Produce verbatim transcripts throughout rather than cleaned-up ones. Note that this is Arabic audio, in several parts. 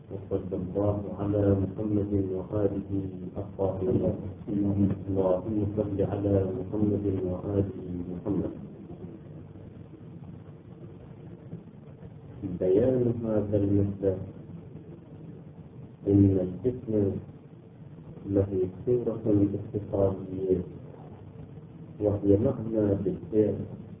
وصلى الله على محمد وآله الطاهرين. اللهم صل على محمد وآل محمد. بيان هذا المثل إن الجسم له صورة اتصالية وهي معنى بالفعل،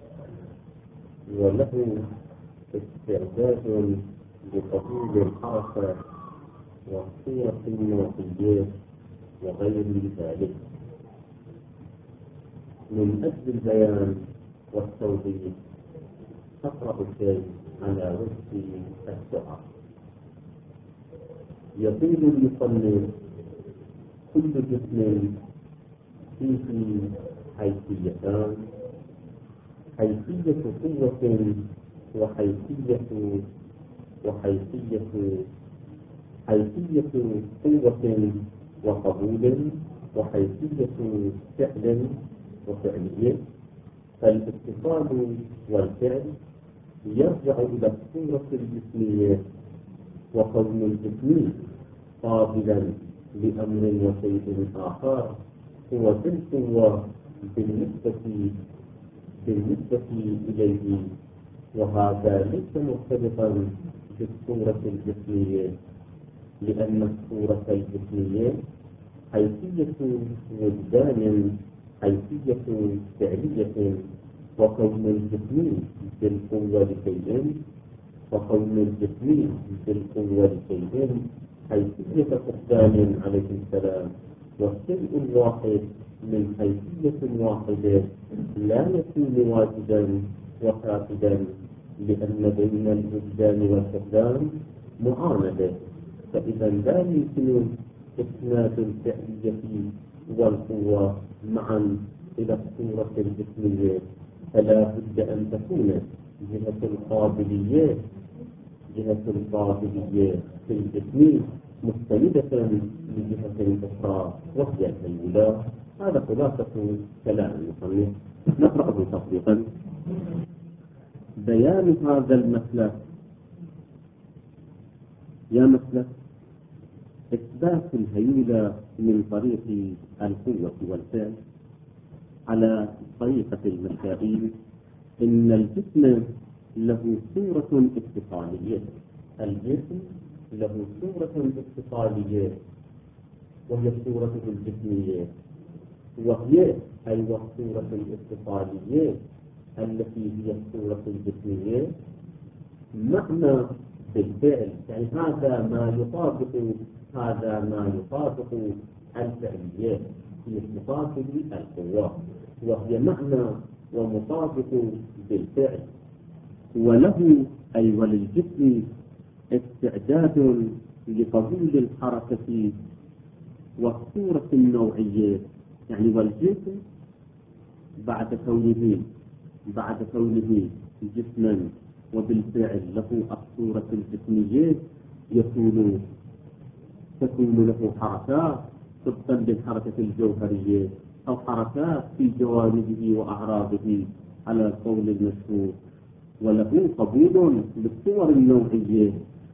وله استعداد لقبول الحركة والصورة النوعية وغير ذلك. من أجل البيان والتوضيح أقرأ شيء على وجه السرعة. يقول المصنف: كل جسم فيه حيثيتان، حيثية قوة وحيثية وحيثية حيثية قوة وقبول، وحيثية فعل وفعلية. فالاتصال والفعل يرجع إلى الصورة الجسمية، وكون الجسم قابلا لأمر وشيء آخر هو بالقوة بالنسبة بالنسبة إليه، وهذا ليس مرتبطا بالصورة الجسمية، لأن الصورة الجسمية حيثية وجدان حيثية فعلية، وكون الجسم بالقوة لشيء وكون الجسم بالقوة لشيء حيثية فقدان عليه السلام. والشيء الواحد من حيثية واحدة لا يكون واجدا وفاقدا، لأن بين الوجدان والفقدان معاندة، فإذا لا يمكن إسناد الفعلية والقوة معا إلى الصورة الجسمية، فلا بد أن تكون جهة القابلية جهة القابلية في الجسم مستندة لجهة أخرى وهي الأولى. هذا خلاصة كلام المصنف. نقرأه تطبيقا. بيان هذا المسلك. يا مسلك إثبات الهيولة من طريق القوة والفعل على طريقة المشاهير. إن الجسم له صورة اتصالية. الجسم له صورة اتصالية وهي صورته الجسمية، وهي أي الصورة الاتصالية التي هي الصورة الجسمية معنى بالفعل، يعني هذا ما يطابق هذا ما يطابق الفعلية في مقابل القوة، وهي معنى ومطابق بالفعل. وله أي وللجسم استعداد لقبول الحركة والصورة النوعية، يعني والجسم بعد كونه بعد كونه جسما وبالفعل له الصورة الجسمية يكون تكون له حركات طبقا للحركة الجوهرية أو حركات في جوانبه وأعراضه على القول المشهور. وله قبول للصور النوعية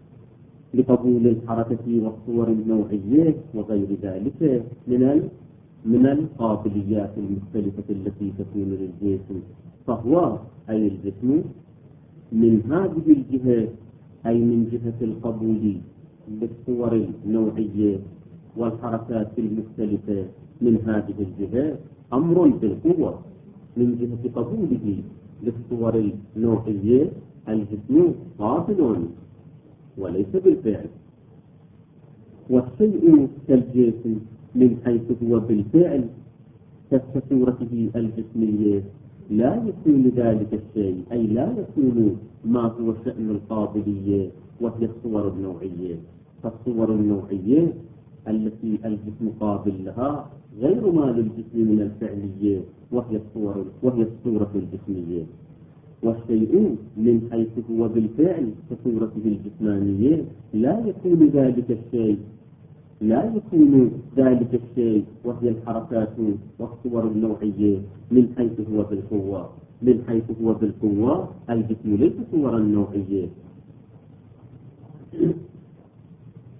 لقبول الحركة والصور النوعية وغير ذلك من من القابليات المختلفة التي تكون للجسم. فهو أي الجسم من هذه الجهة، أي من جهة القبول للصور النوعية والحركات المختلفة من هذه الجهة أمر بالقوة. من جهة قبوله للصور النوعية الجسم قابل وليس بالفعل. والشيء كالجسم من حيث هو بالفعل كصورته الجسمية لا يكون ذلك الشيء، أي لا يكون ما هو شأن القابلية وهي الصور النوعية. فالصور النوعية التي الجسم قابل لها غير ما للجسم من الفعلية وهي الصور وهي الصورة الجسمية. والشيء من حيث هو بالفعل كصورته الجسمانية لا يكون ذلك الشيء لا يكون ذلك الشيء وهي الحركات والصور النوعية من حيث هو بالقوة. من حيث هو بالقوة الجسم ليس صورا نوعية.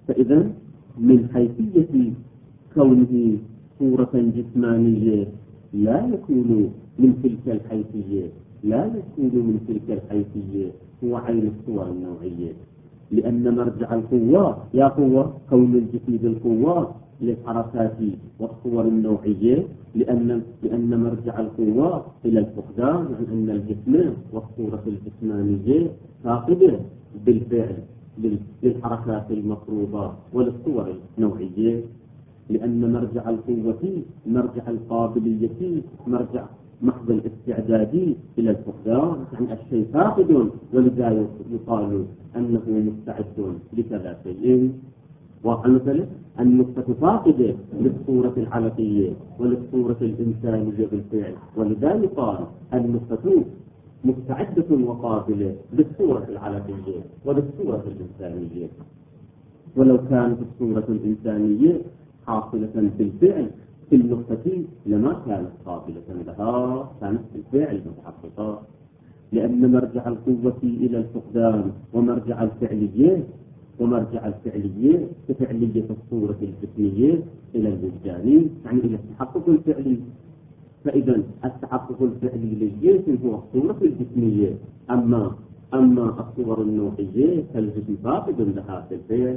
فإذا من حيثية كونه صورة جسمانية لا يكون من تلك الحيثية لا يكون من تلك الحيثية هو عين الصور النوعية، لأن مرجع القوة يا قوة كون الجسم بالقوة للحركات والصور النوعية، لأن لأن مرجع القوة إلى الفقدان، عن أن الجسم والصورة الجسمانية فاقدة بالفعل للحركات المفروضة وللصور النوعية، لأن مرجع القوة مرجع القابلية مرجع محض الاستعداد إلى الفقدان، يعني الشيء فاقد ولذا يقال أنه مستعد لكذا شيء. ومثلا النقطة فاقدة للصورة العلقية وللصورة الإنسانية بالفعل، ولذا يقال النقطة مستعدة وقابلة للصورة العلقية وللصورة الإنسانية. ولو كانت الصورة الإنسانية حاصلة بالفعل في النقطة لما كانت قابلة لها، كانت بالفعل متحققة، لأن مرجع القوة إلى الفقدان ومرجع الفعلية ومرجع الفعلية كفعلية الصورة الجسمية إلى الوجدان، يعني إلى التحقق الفعلي. فإذا التحقق الفعلي للجسم هو الصورة الجسمية، أما أما الصور النوعية فالجسم فاقد لها في الفعل.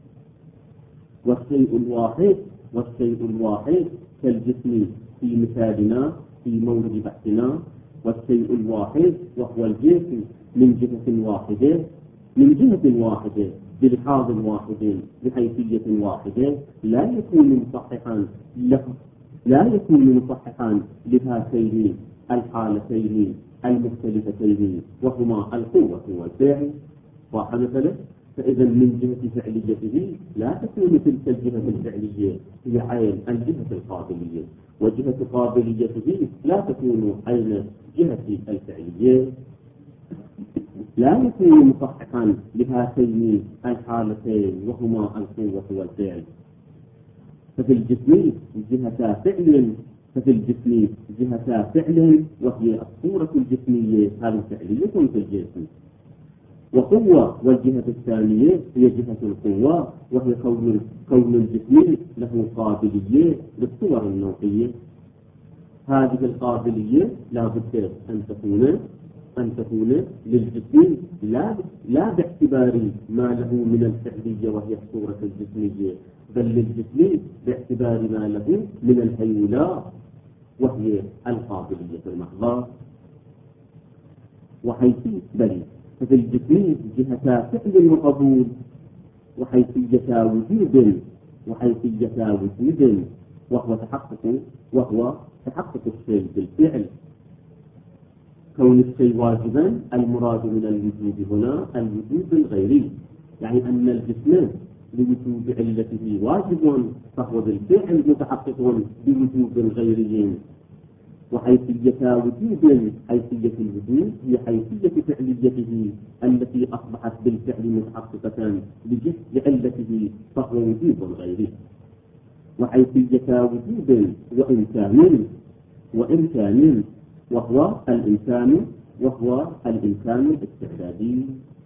والشيء الواحد والشيء الواحد كالجسم في مثالنا في مورد بحثنا، والشيء الواحد وهو الجسم من جهة واحدة من جهة واحدة بلحاظ واحد بحيثية واحدة لا يكون مصححا له لا يكون مصححا لهاتين الحالتين المختلفتين وهما القوة والفعل. ومثلا فإذا من جهة فعليته لا تكون تلك الجهة الفعلية هي عين الجهة القابلية، وجهة قابليته لا تكون عين جهة الفعلية، لا يكون مصححا لهاتين الحالتين وهما القوة والفعل. ففي الجسم جهة فعل ففي الجسم جهة فعل وهي الصورة الجسمية هذه فعلية في الجسم، وقوة والجهة الثانية هي جهة القوة وهي كون كون الجسم له قابلية للصور النوعية. هذه القابلية لا بد أن تكون أن تكون للجسم لا لا باعتبار ما له من الفعلية وهي الصورة الجسمية، بل للجسم باعتبار ما له من الهيولة وهي القابلية المحضة. وحيث بل ففي الجسم جهة فعل وقبول وحيثية وجود وحيثية وجود وهو تحقق وهو تحقق الشيء بالفعل. كون الشيء واجبا المراد من الوجود هنا الوجود الغيري، يعني أن الجسم لوجود علته واجب فهو بالفعل متحقق بوجود غيري. وحيثية وجود حيثية الوجود هي حيثية فعليته التي أصبحت بالفعل متحققة لعلته فهو وجود غيري. وحيثية وجود وإمكان وإمكان وهو الإنسان وهو الإنسان الاستعدادي،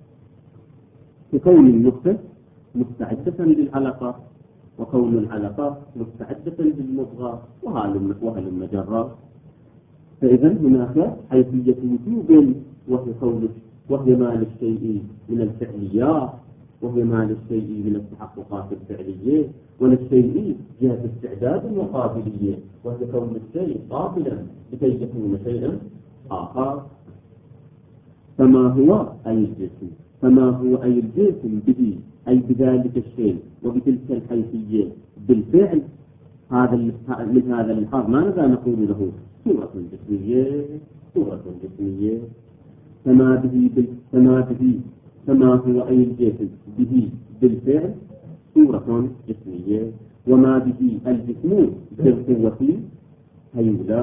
ككون النطفة مستعدة للعلقة وكون العلقة مستعدة للمضغة وهل المجرة. فإذا هناك حيثية وجود وهي كون وهي ما للشيء من الفعليات وهي ما للشيء من التحققات الفعلية، وللشيء جهة استعداد وقابلية وهي كون الشيء قابلا لكي يكون شيئا آخر. فما هو أي الجسم فما هو أي الجسم به أي بذلك الشيء وبتلك الحيثية بالفعل. هذا من هذا اللحاظ ماذا نقول له؟ صورة جسمية صورة جسمية. فما به بال... فما به فما هو أي الجسم به بالفعل صورة جسمية، وما به الجسم بالقوة هيولا.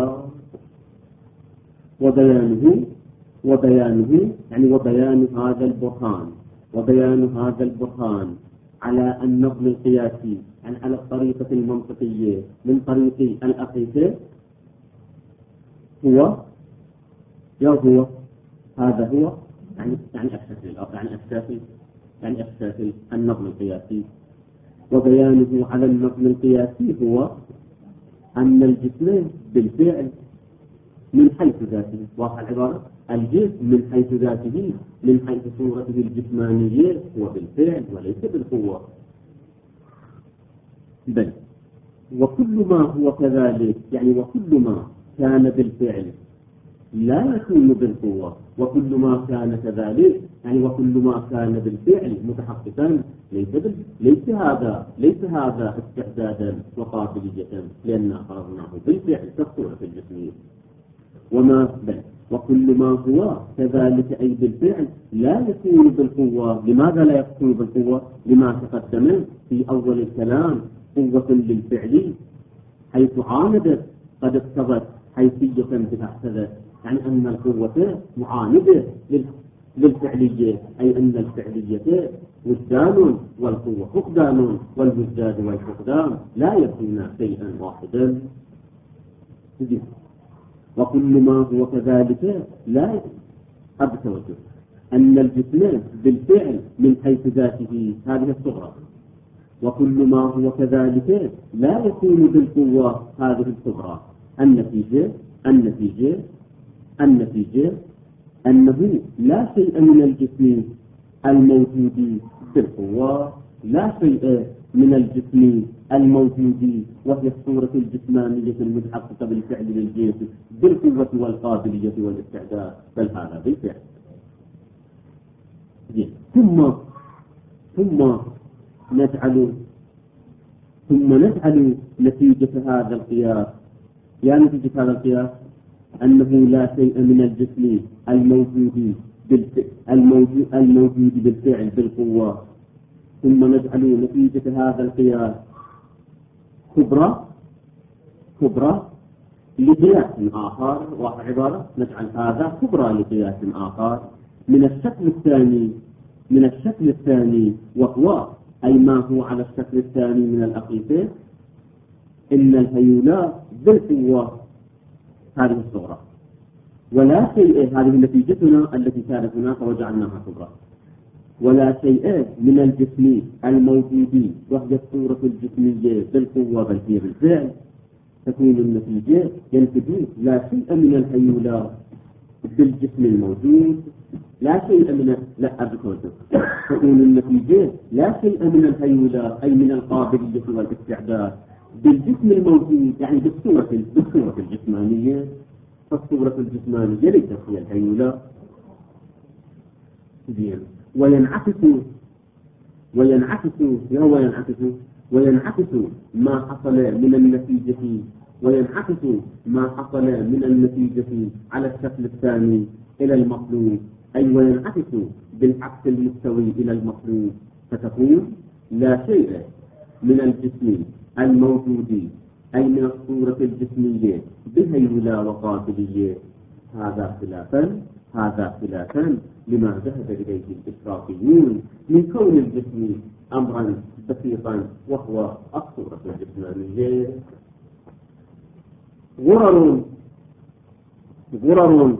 وبيانه وبيانه يعني وبيان هذا البرهان وبيان هذا البرهان على النظم القياسي، يعني على الطريقة المنطقية من طريق الأقيسة هو يا هو هذا هو يعني يعني أساس يعني أساس يعني أساس النظم القياسي. وبيانه على النظم القياسي هو أن الجسم بالفعل من حيث ذاته، واضح العبارة؟ الجسم من حيث ذاته من حيث صورته الجسمانية هو بالفعل وليس بالقوة. بل وكل ما هو كذلك، يعني وكل ما كان بالفعل لا يكون بالقوة، وكل ما كان كذلك يعني وكل ما كان بالفعل متحققا ليس ليس هذا ليس هذا استعدادا وقابلية، لأننا فرضناه بالفعل كالصورة الجسمية. وما بل وكل ما هو كذلك أي بالفعل لا يكون بالقوة. لماذا لا يكون بالقوة؟ لما تقدم في أول الكلام، قوة للفعل حيث عاندت قد اقتضت حيثية بأحسدت، يعني أن القوة معاندة للفعلية، أي أن الفعلية وجدان والقوة فقدان، والوجدان والفقدان لا يكون شيئا واحدا. وكل ما هو كذلك لا أبتوجه أن الجسم بالفعل من حيث ذاته هذه الصغرى، وكل ما هو كذلك لا يكون بالقوة هذه الصغرى. النتيجة النتيجة النتيجة أنه لا شيء من الجسم الموجود بالقوة، لا شيء من الجسم الموجود وهي الصورة الجسمانية المتحققة بالفعل للجسم بالقوة والقابلية والاستعداد، بل هذا بالفعل. ثم ثم نجعل ثم نجعل نتيجة هذا القياس، يعني نتيجة هذا القياس أنه لا شيء من الجسم الموجود بالفعل الموجود, الموجود بالفعل بالقوة. ثم نجعل نتيجة هذا القياس كبرى كبرى لقياس آخر، وعبارة نجعل هذا كبرى لقياس آخر من الشكل الثاني من الشكل الثاني وهو أي ما هو على الشكل الثاني من الأقيسة، إن الهيولاء بالقوة هذه الصغرى، ولا شيء هذه نتيجتنا التي كانت هناك وجعلناها كبرى، ولا شيء من الجسم الموجود وهي الصورة الجسمية بالقوة بل هي بالفعل، تكون النتيجة ينتج لا شيء من الهيولاء بالجسم الموجود، لا شيء من لا أبكوته تكون النتيجة لا شيء من الهيولاء أي من القابلية والاستعداد بالجسم الموجود، يعني بالصورة بالصورة الجسمانية. فالصورة الجسمانية ليست هي الهيولاء. وينعكس وينعكس هو ينعكس وينعكس ما حصل من النتيجة وينعكس ما حصل من النتيجة على الشكل الثاني إلى المطلوب، أي وينعكس بالعكس المستوي إلى المطلوب، فتكون لا شيء من الجسم الموجود أي من الصورة الجسمية بهيولا وقابلية. هذا خلافا هذا خلافا لما ذهب إليه الإشراقيون من كون الجسم أمرا بسيطا وهو الصورة الجسمانية. غرر غرر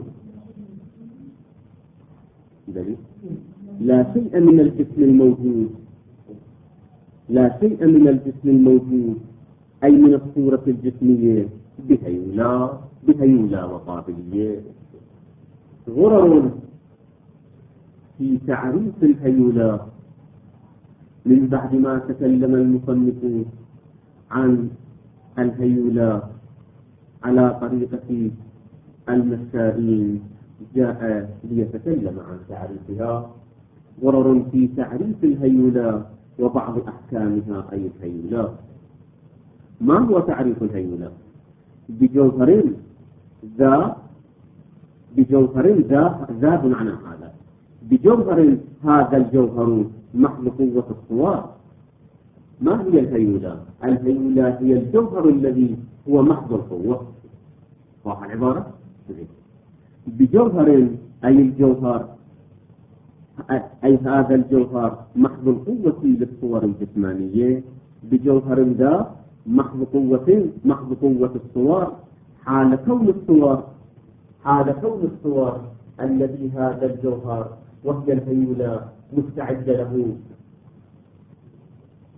لا شيء من الجسم الموجود لا شيء من الجسم الموجود أي من الصورة الجسمية بهيولا بهيولا وقابلية. غرر في تعريف الهيولا من بعد ما تكلم المصنف عن الهيولا على طريقة المشائين جاء ليتكلم عن تعريفها. غرر في تعريف الهيولا وبعض أحكامها أي الهيولا. ما هو تعريف الهيولا؟ بجوهر ذا بجوهر ذا ذا بمعنى هذا بجوهر هذا الجوهر محض قوة الصور. ما هي الهيولا؟ الهيولا هي الجوهر الذي هو محض القوة. واضح العبارة؟ بجوهر أي الجوهر أي هذا الجوهر محض القوة للصور الجسمانية. بجوهر ذا محض قوة محض قوة الصور حال كون الصور حال كون الصور الذي هذا الجوهر وهي الهيولا مستعد له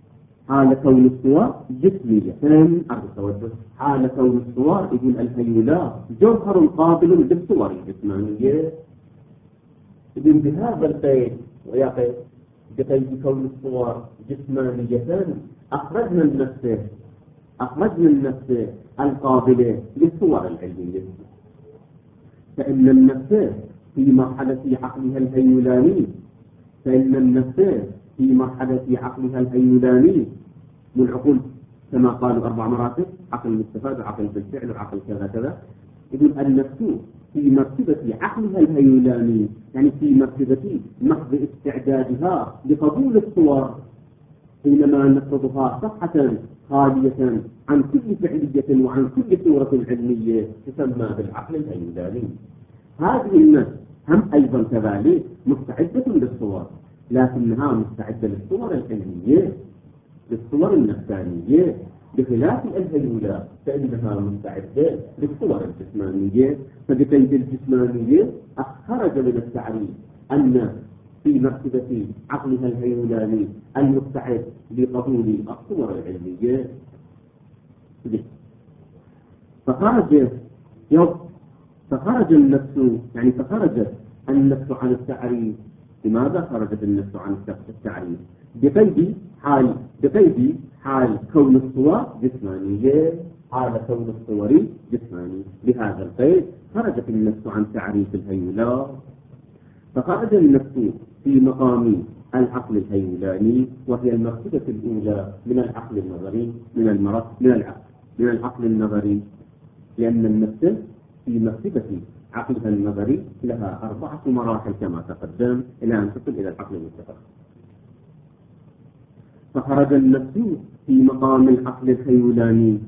حال كون الصور جسمية. أرجو التوجه. حال كون الصور يقول الهيولات جوهر قابل للصور الجسمانية. يقول بهذا القيد ويا قيد بقيد كون الصور جسمانية أخرجنا النفس أخرجنا النفس القابلة للصور العلمية. فإن النفس في مرحلة عقلها الهيولاني فإن النفس في مرحلة عقلها الهيولاني والعقول كما قالوا أربع مراتب: عقل مستفاد وعقل بالفعل وعقل كذا كذا. يقول النفس في مرتبة عقلها الهيولاني، يعني في مرتبة محض استعدادها لقبول الصور حينما نفرضها صحة خالية عن كل فعلية وعن كل صورة علمية تسمى بالعقل الهيولاني. هذه النفس هم أيضا كذلك مستعدة للصور، لكنها مستعدة للصور العلمية للصور النفسانية، بخلاف الهيولة فإنها مستعدة للصور الجسمانية. فبقيد الجسمانية أخرج من التعريف أن في مرتبة عقلها الهيولاني المستعد لقبول الصور العلمية. فخرج يوم فخرج النفس يعني فخرج النفس عن التعريف. لماذا خرجت النفس عن التعريف؟ بقيد حال بقيد حال كون الصور جسمانية. حال كون الصور جسماني. بهذا القيد خرجت النفس عن تعريف الهيولة. فخرج النفس في مقام العقل الهيولاني، وهي المرتبة الأولى من العقل النظري من المرض من العقل من العقل النظري، لأن النفس في مرتبة عقلها النظري لها أربعة مراحل كما تقدم إلى أن تصل إلى العقل المستقر. فخرج النفس في مقام العقل الهيولاني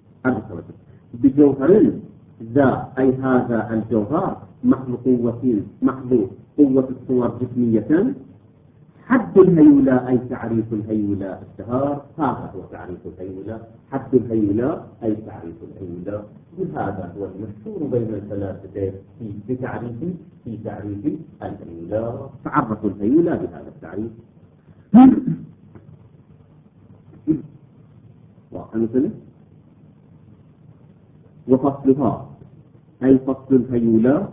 بجوهر ذا، أي هذا الجوهر محض قوة محض قوة الصور جسمية. حد الهيولة أي تعريف الهيولة الشهار، هذا هو تعريف الهيولة. حد الهيولة أي تعريف الهيولة. وهذا هو المشهور بين الفلاسفة في تعريف في تعريف الهيولة. تعرفوا الهيولة بهذا التعريف. مثلا وفصلها أي فصل الهيولة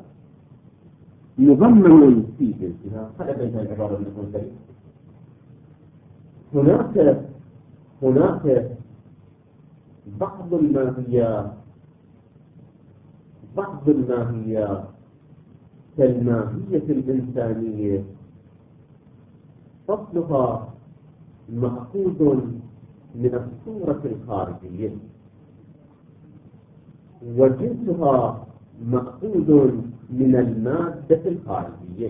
مضمن في جنسها. هذا بين العبارة المنتهية. هناك هناك بعض الماهيات بعض الماهيات كالماهية الإنسانية فصلها مأخوذ من الصورة الخارجية، وجنسها مأخوذ من المادة الخارجية.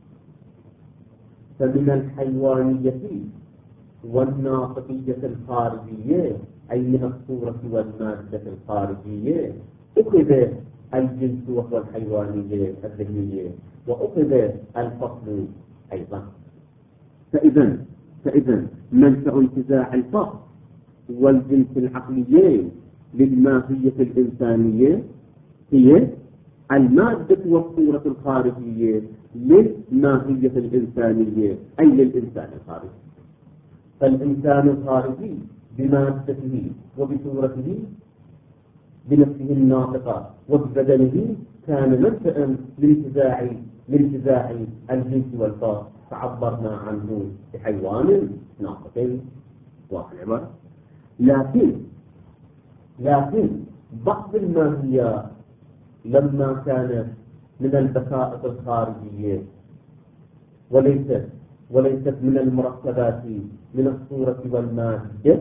فمن الحيوانية والناطقية الخارجية أي من الصورة والمادة الخارجية أخذ الجنس وهو الحيوانية الذهنية، وأخذ الفصل أيضا. فإذا فإذا منشأ انتزاع الفصل والجنس العقليين للماهية الإنسانية هي المادة والصورة الخارجية للماهية الإنسانية أي للإنسان الخارجي. فالإنسان الخارجي بمادته وبصورته بنفسه الناطقة وببدنه كان منشأ لانتزاع لانتزاع الجنس والفصل، فعبرنا عنه بحيوان ناطق واحد عبارة. لكن لكن بعض الماهيات لما كانت من البسائط الخارجية وليست وليست من المركبات من الصورة والمادة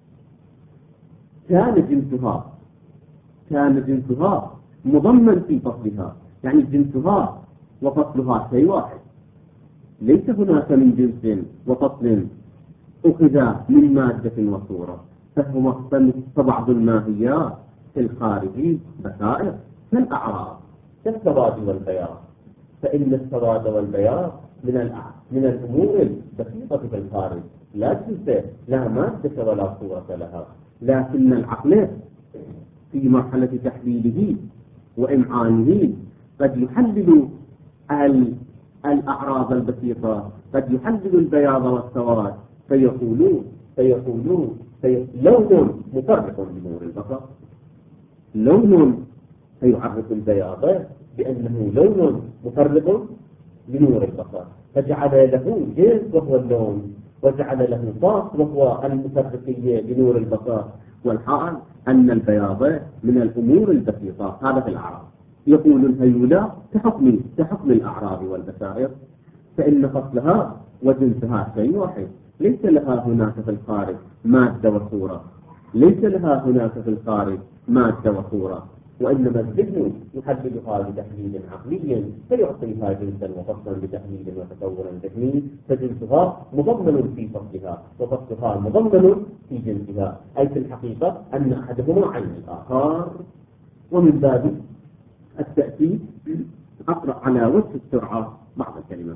كان جنسها كان جنسها مضمن في فصلها، يعني جنسها وفصلها شيء واحد. ليس هناك من جنس وفصل أخذ من مادة وصورة، فهو فبعض الماهيات في الخارج بسائط كالأعراض كالسواد والبياض. فإن السواد والبياض من من الأمور البسيطة في الخارج، لا جنس لا مادة ولا صورة لها. لكن العقل في مرحلة تحليله وإمعانه قد يحلل الأعراض البسيطة، قد يحلل البياض والسواد، فيقولون فيقولون في لون مفرق بنور البصر، لون فيعرف البياض بأنه لون مفرق بنور البصر، فجعل له جنس وهو اللون، وجعل له صاف وهو المفرقية بنور البصر. والحال أن البياض من الأمور البسيطة. هذا في الأعراض. يقول الهيولى كحكم كحكم الأعراض والبشائر، فإن فصلها وجنسها شيء واحد، ليس لها هناك في الخارج مادة وصورة، ليس لها هناك في الخارج مادة وصورة، وإنما الذهن يحللها بتحليل عقلي فيعطيها جنسا وفصلا بتحليل وتصور ذهني، فجنسها مضمن في فصلها وفصلها مضمن في جنسها، أي في الحقيقة أن أحدهما عين الآخر. ومن باب التأكيد أقرأ على وجه السرعة بعض الكلمات.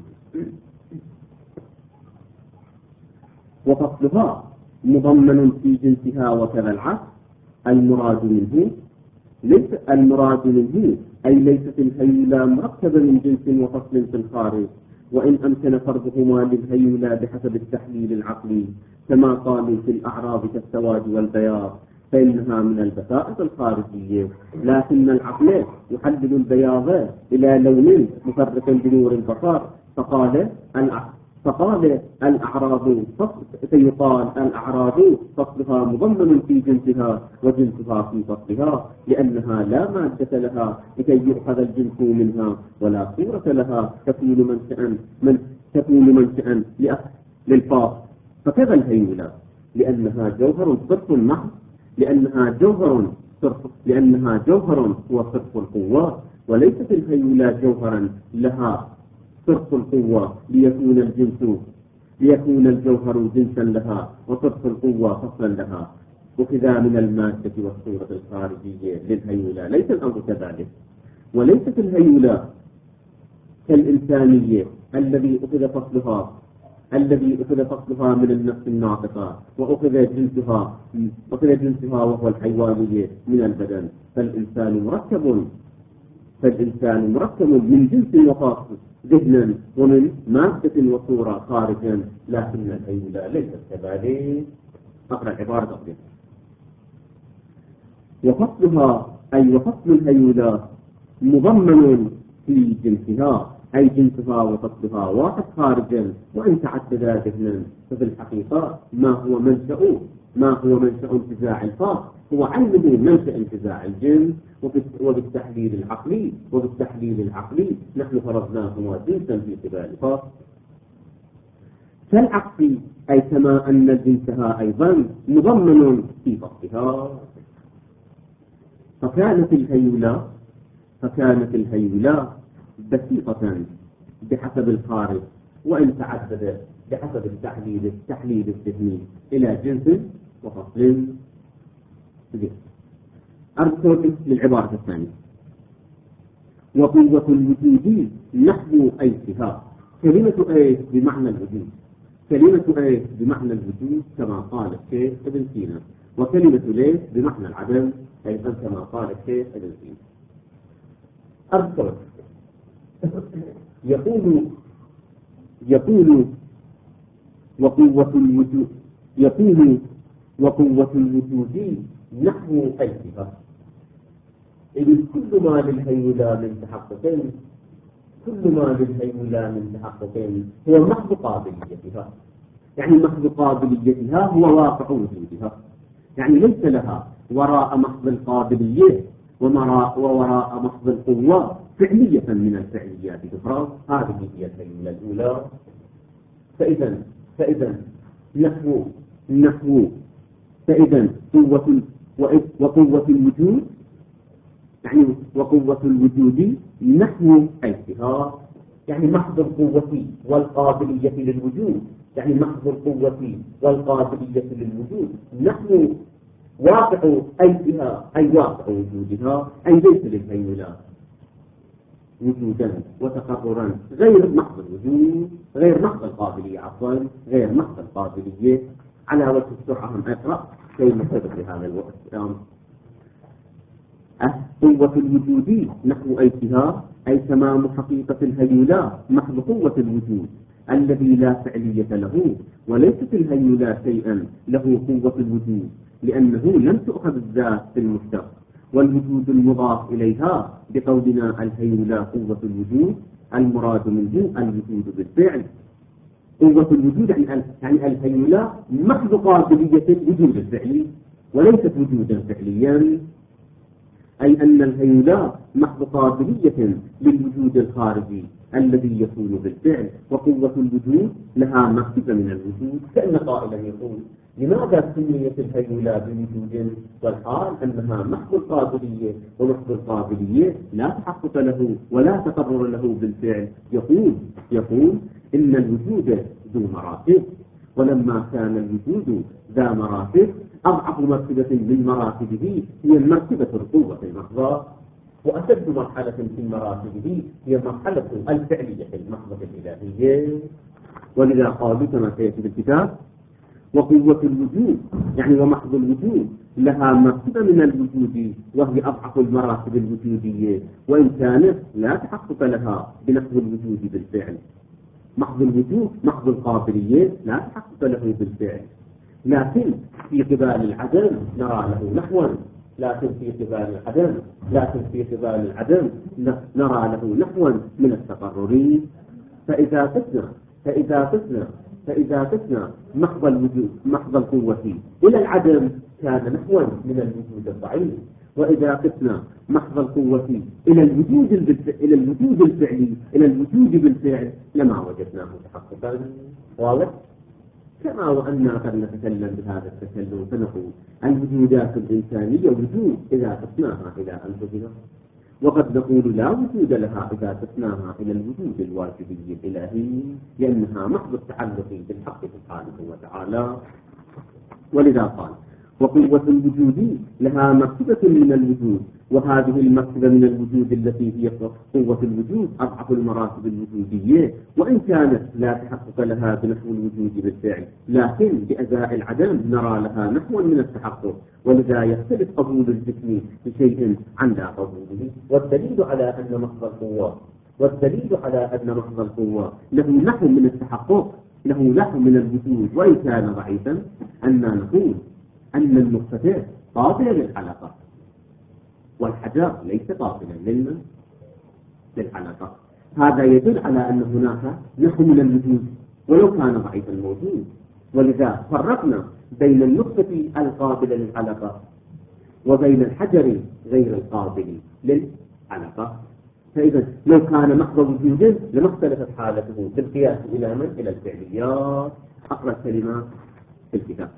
وفصلها مضمن في جنسها وكذا العكس. المراد منه ليس المراد منه أي ليست الهيولى مركبة من جنس وفصل في الخارج، وإن أمكن فرضهما للهيولى بحسب التحليل العقلي كما قالوا في الأعراض كالسواد والبياض فإنها من البسائط الخارجية، لكن العقل يحلل البياض إلى لون مفرق بنور البصر، فقال فقال الأعراض فيقال الأعراض فصلها مضمن في جنسها وجنسها في فصلها، لأنها لا مادة لها لكي يؤخذ الجنس منها، ولا صورة لها تكون منشأ من تكون منشأ للفاظ. فكذا الهيولى لأنها جوهر صرف محض، لأنها جوهر صرف لأنها جوهر هو صرف القوة، وليست الهيولى جوهرا لها صرف القوة ليكون الجنس ليكون الجوهر جنسا لها وصرف القوة فصلا لها. وكذا من المادة والصورة الخارجية للهيولى ليس الأمر كذلك، وليست الهيولى كالإنسانية الذي أخذ فصلها الذي أخذ فصلها من النفس الناطقة وأخذ جنسها أخذ جنسها وهو الحيوانية من البدن، فالإنسان مركب فالإنسان مركب من جنس وفاصل ذهنا ومن مادة وصورة خارجا، لكن الهيولى ليست كذلك. أقرأ عبارة أخرى. وفصلها أي وفصل الهيولى مضمن في جنسها، أي جنسها وفصلها واحد خارجا، وإن تعددا ذهنا ففي الحقيقة ما هو منشأ ما هو منشأ انتزاع الفاصل هو عينه منشأ انتزاع الجنس، وبالتحليل العقلي وبالتحليل العقلي نحن فرضناهما جنسا في قبال الفاصل كالعكس، أي كما أن جنسها أيضا مضمن في فصلها. فكانت الهيولى فكانت الهيولى بسيطة بحسب الخارج، وإن تعدد بحسب التحليل التحليل الذهني إلى جنس وفصل. أرسل للعبارة الثانية. وقوة الوجود نحو أيتها. كلمة أيت بمعنى الوجود، كلمة أيت بمعنى الوجود كما قال الشيخ ابن سينا، وكلمة ليس بمعنى العدم أيضا كما قال الشيخ ابن سينا. أرسل يقول يقول وقوة الوجود يقول وقوة الوجود نحو أيتها. إذ كل ما للهيولى من تحققين كل ما للهيولى من تحققين هو محض قابليتها، يعني محض قابليتها هو واقع وجودها، يعني ليس لها وراء محض القابلية ووراء محض القوة فعلية من الفعليات الأخرى. هذه هي الهيولى الأولى. فإذا فإذا نحو نحو فإذا قوة وقوة الوجود يعني وقوة الوجود نحو أيتها، يعني محض القوة والقابلية للوجود، يعني محض القوة والقابلية للوجود نحو واقع أيتها، أي واقع وجودها، أي ليس للهيولى وجودا وتقررا غير محض الوجود غير محض القابلية عفوا غير محض القابلية. على وجه السرعة هم أقرأ كي نستدق لهذا الوقت. قوة الوجود نحو أيتها أي تمام حقيقة الهيولى محض قوة الوجود، الذي لا فعلية له، وليست الهيولى شيئا له قوة الوجود، لأنه لم تؤخذ الذات في المشتق، والوجود المضاف إليها بقولنا الهيولى قوة الوجود المراد منه الوجود بالفعل. قوة الوجود يعني يعني الهيولى محض قابلية الوجود الفعلي وليست وجودا فعليا، أي أن الهيولى محض قابلية للوجود الخارجي الذي يكون بالفعل، وقوة الوجود لها مرتبة من الوجود. كأن قائلا يقول لماذا سميت الهيولى بوجود والحال أنها محض القابلية، ومحض القابلية لا تحقق له ولا تقرر له بالفعل. يقول يقول إن الوجود ذو مراتب، ولما كان الوجود ذا مراتب أضعف مرتبة من مراتبه هي المرتبة القوة المحضة، وأشد مرحلة في مراتبه هي مرحلة الفعلية المحضة الإلهية. ولذا قالوا كما سيأتي بالكتاب وقوة الوجود يعني ومحض الوجود لها مرتبة من الوجود وهي أضعف المراتب الوجودية، وإن كانت لا تحقق لها بنحو الوجود بالفعل. محض الوجود محض القابلية لا تحقق له بالفعل، لكن في قبال العدم نرى له نحوا، لكن في قبال العدم لكن في قبال العدم نرى له نحوا من التقرر. فإذا قسنا فإذا قسنا فإذا قسنا محض الوجود محض القوة إلى العدم كان نحوا من الوجود الضعيف، وإذا قسنا محض القوة إلى الوجود إلى الوجود الفعلي إلى الوجود بالفعل لما وجدناه تحققا. واضح؟ كما وأننا قد نتكلم بهذا التكلم فنقول الوجودات الإنسانية وجود إذا قسناها إلى أنفسنا، وقد نقول لا وجود لها إذا قسناها إلى الوجود الواجبي الإلهي، لأنها محض التعلق بالحق سبحانه وتعالى. ولذا قال وقوة الوجود لها مرتبة من الوجود، وهذه المرتبة من الوجود التي هي قوة الوجود أضعف المراتب الوجودية، وإن كانت لا تحقق لها بنحو الوجود بالفعل، لكن بأزاء العدم نرى لها نحو من التحقق. ولذا يختلف قبول الجسم بشيء عن لا قبوله. والدليل على أن محض القوة والدليل على أن محض القوة له نحو من التحقق، له نحو من الوجود وإن كان ضعيفا، أن نقول أن النقطة قابلة للعلاقة، والحجر ليس قابلا للعلاقة. هذا يدل على أن هناك نحو من الوجود ولو كان ضعيفا موجود. ولذا فرقنا بين النقطة القابلة للعلاقة وبين الحجر غير القابل للعلاقة. فإذا لو كان محض وجود لما اختلفت حالته بالقياس إلى من؟ إلى الفعليات. أقرأ كلمات في الكتاب.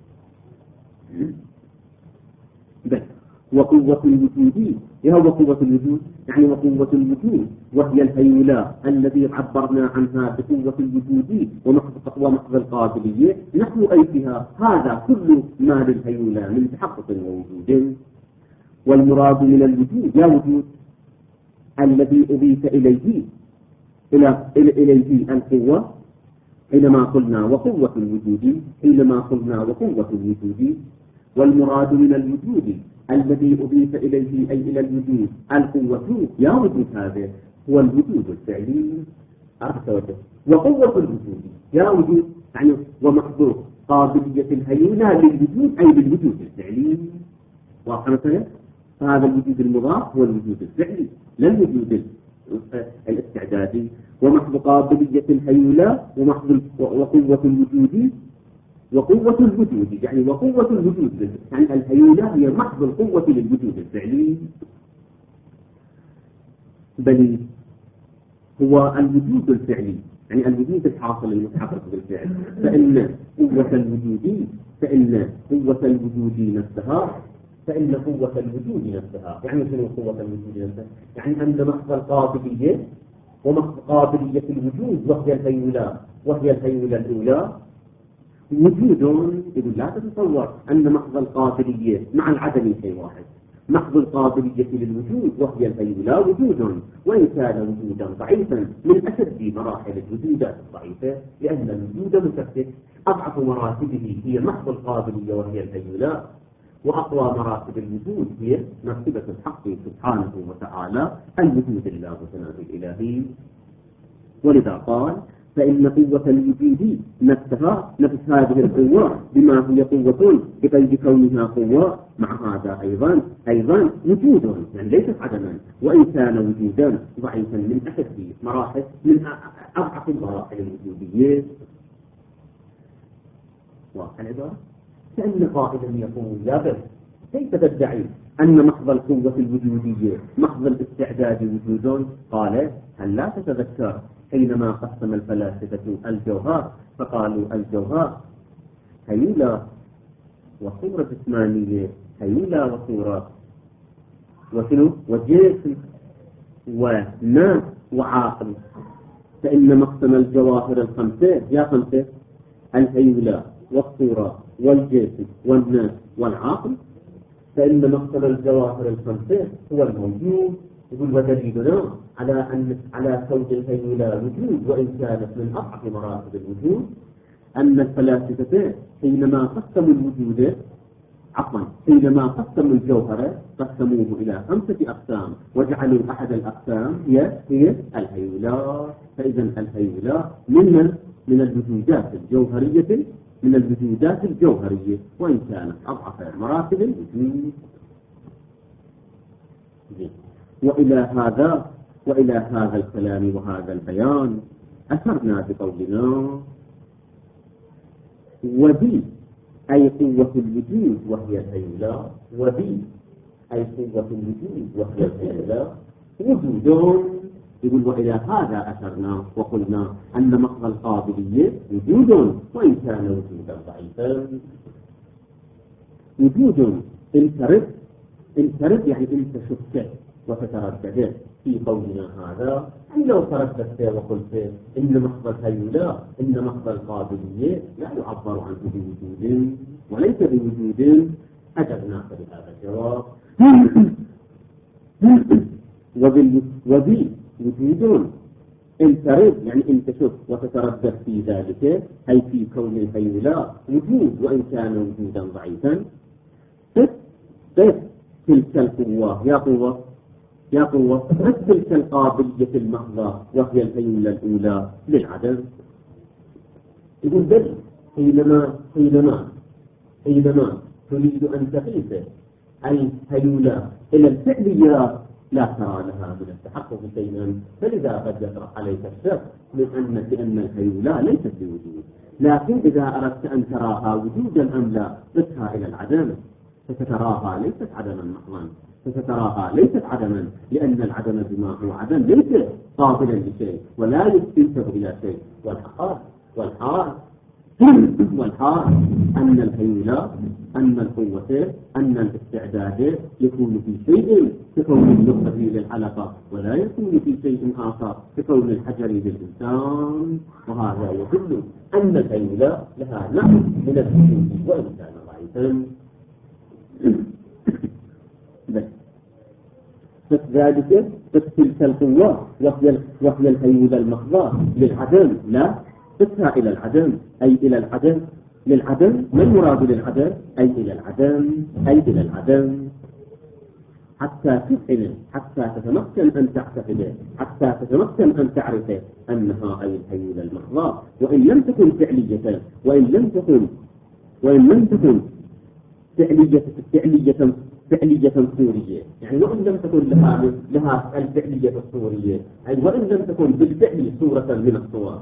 بل وقوة الوجود هو قوة الوجود يعني وقوة الوجود وهي الهيولى الذي عبرنا عنها بقوة الوجود ومحض القابلية نحو أيتها. هذا كل ما للهيولى من تحقق ووجود. والمراد من الوجود يا وجود الذي أضيف إليه إلى إليه القوة حينما قلنا وقوة الوجود حينما قلنا وقوة الوجود. والمراد من الوجود الذي أضيف إليه أي إلى الوجود القوة يا وجود هذا هو الوجود الفعلي. وقوة الوجود يا وجود يعني ومحض قابلية الهيولى للوجود أي للوجود الفعلي. واضح مثلا؟ فهذا الوجود المضاف هو الوجود الفعلي لا الوجود الاستعدادي. ومحض قابلية الهيولى ومحض وقوة الوجود وقوة الوجود يعني وقوة الوجود يعني الهيولى هي محض القوة للوجود الفعلي. بل هو الوجود الفعلي يعني الوجود الحاصل المتحقق بالفعل. فإن قوة الوجود فإن قوة الوجود نفسها فإن قوة الوجود نفسها يعني شنو قوة الوجود نفسها؟ يعني أن محض القابلية ومحض قابلية الوجود وهي الهيولى وهي الهيولى الأولى وجود. يقول لا تتصور أن محض القابلية مع العدم شيء واحد. محض القابلية للوجود وهي الهيولى وجود، وإن كان وجودا ضعيفا من أشد مراحل الوجودات الضعيفة، لأن الوجود مشتت أضعف مراتبه هي محض القابلية وهي الهيولى، وأقوى مراتب الوجود هي مرتبة الحق سبحانه وتعالى الوجود الله وثناء الإلهي. ولذا قال فإن قوة الوجود نفسها نفس هذه القوة بما هي قوة بقيد كونها قوة، مع هذا أيضا أيضا وجود، يعني ليست عدما، وإن كان وجودا ضعيفا من أحد مراحل من أضعف المراحل الوجودية. واضح العبارة؟ كأن قائلا يقول يا بس كيف تدعي أن محض القوة الوجودية محض الاستعداد وجود؟ قال هل لا تتذكر حينما قسم الفلاسفة الجوهر فقالوا الجوهر هيولى وصورة جسمانية، هيولى وصورة وشنو وجسم وناس وعاقل، فإن مقسم الجواهر الخمسة يا خمسة الهيولى والصورة والجسم والناس والعاقل، فإن مقسم الجواهر الخمسة هو الموجود. يقول ودليلنا على أن على كون الهيولى وجود وإن كانت من أضعف مراتب الوجود أن الفلاسفة حينما قسموا الوجود عفوا حينما قسموا الجوهر قسموه إلى خمسة أقسام وجعلوا أحد الأقسام هي هي الهيولى. فإذا الهيولى من من الوجودات الجوهرية من الوجودات الجوهرية وإن كانت أضعف مراتب الوجود. وإلى هذا وإلى هذا الكلام وهذا البيان أثرنا بقولنا وبي أي قوة الوجود وهي الهيولى، وبي أي قوة الوجود وهي الهيولى وجود. يقول وإلى هذا أثرنا وقلنا أن محض القابلية وجود وإن كان وجودا ضعيفا. وجود انترد انترد يعني انت شفت وتتردد في قولنا هذا، يعني لو ترددت وقلت إن محض الهيولى إن محض القابلية لا يعبر عنه بوجود وليس بوجود أجبناك بهذا الجواب. وبي وجود انترد يعني انت شف وتتردد في ذلك، أي في كون الهيولى وجود وإن كان وجودا ضعيفا. بس تلك القوة يا قوة يا قوة بس تلك القابلية المحضة وهي الهيولى الأولى للعدم. يقول بل حينما حينما حينما تريد أن تقيس أي هيولى إلى الفعليات لا ترى لها من التحقق شيئا، فلذا قد يطرح عليك الشك من أن بأن الهيولى ليست بوجود. لكن إذا أردت أن تراها وجودا أم لا قسها إلى العدم، فستراها ليست عدما محضا، فستراها ليست عدما، لأن العدم بما هو عدم ليس قابلا لشيء ولا ينتبه إلى شيء. والحقار والحال والحال أن الهيولى أن القوة أن الاستعداد يكون في شيء ككون النقطة للحلقة ولا يكون في شيء آخر ككون الحجر للإنسان. وهذا يدل أن الهيولى لها نوع من الوجود وإن كان ضعيفا. فذلك تلك القوة وهي وهي الهيولى المحضة للعدم لا تسعى إلى العدم، أي إلى العدم للعدم. ما المراد للعدم؟ أي إلى العدم أي إلى العدم حتى تفعل حتى تتمكن أن تعتقد حتى تتمكن أن تعرف أنها أي الهيولى المحضة، وإن لم تكن فعلية وإن لم تكن وإن لم تكن فعلية فعلية فعلية صورية، يعني وإن لم تكن لها لها الفعلية الصورية، أي وإن لم تكن بالفعل صورة من الصور،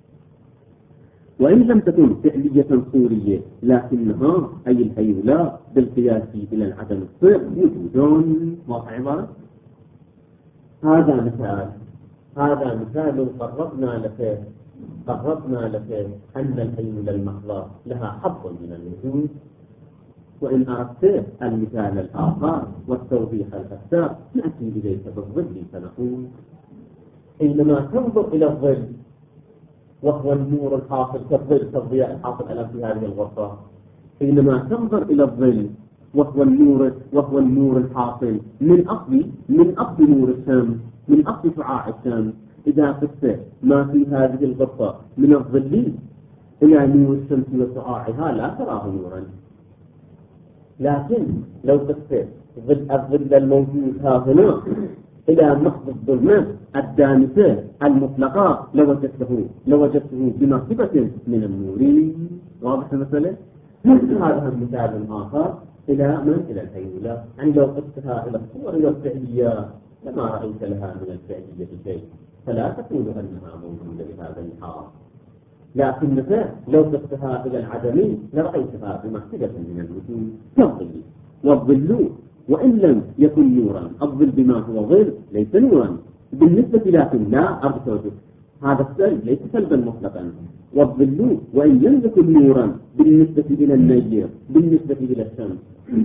وإن لم تكن فعلية صورية لكنها أي الهيولى بالقياس إلى العدم الصيغ وجود. واضح عبارة؟ هذا مثال هذا مثال قربنا لك قربنا لك أن الهيولى المحضة لها حظ من الوجود. وإن أردت المثال الآخر والتوضيح الأكثر نأتي إليك بالظل فنقول حينما تنظر إلى الظل وهو النور الحاصل كالظل كالضياء الحاصل على في هذه الغرفة، حينما تنظر إلى الظل وهو النور وهو النور الحاصل من أصل من أصل نور الشمس من أصل شعاع الشمس، إذا قست ما في هذه الغرفة من الظل إلى نور الشمس وشعاعها لا تراه نورا، لكن لو قست الظل الموجود ها هنا إلى محض الظلمة الدامسة المطلقة لوجدته لوجدته بمرتبة من النور. واضح المسألة؟ هذا مثال آخر إلى من؟ إلى الهيولة. يعني لو قدتها إلى الصور والفعلية لما رأيت لها من الفعلية شيء، فلا تقول أنها موجودة بهذا الحال. لكن مثلا لو قدتها إلى العدمي لرأيتها بمرتبة من الوجود كالظل. والظل وإن لم يكن نورا، الظل بما هو ظل ليس نورا بالنسبة، لكن لا أرض توجد هذا السلب ليس سلبا مطلقا. والظل وإن لم يكن نورا بالنسبة إلى النير، بالنسبة إلى الشمس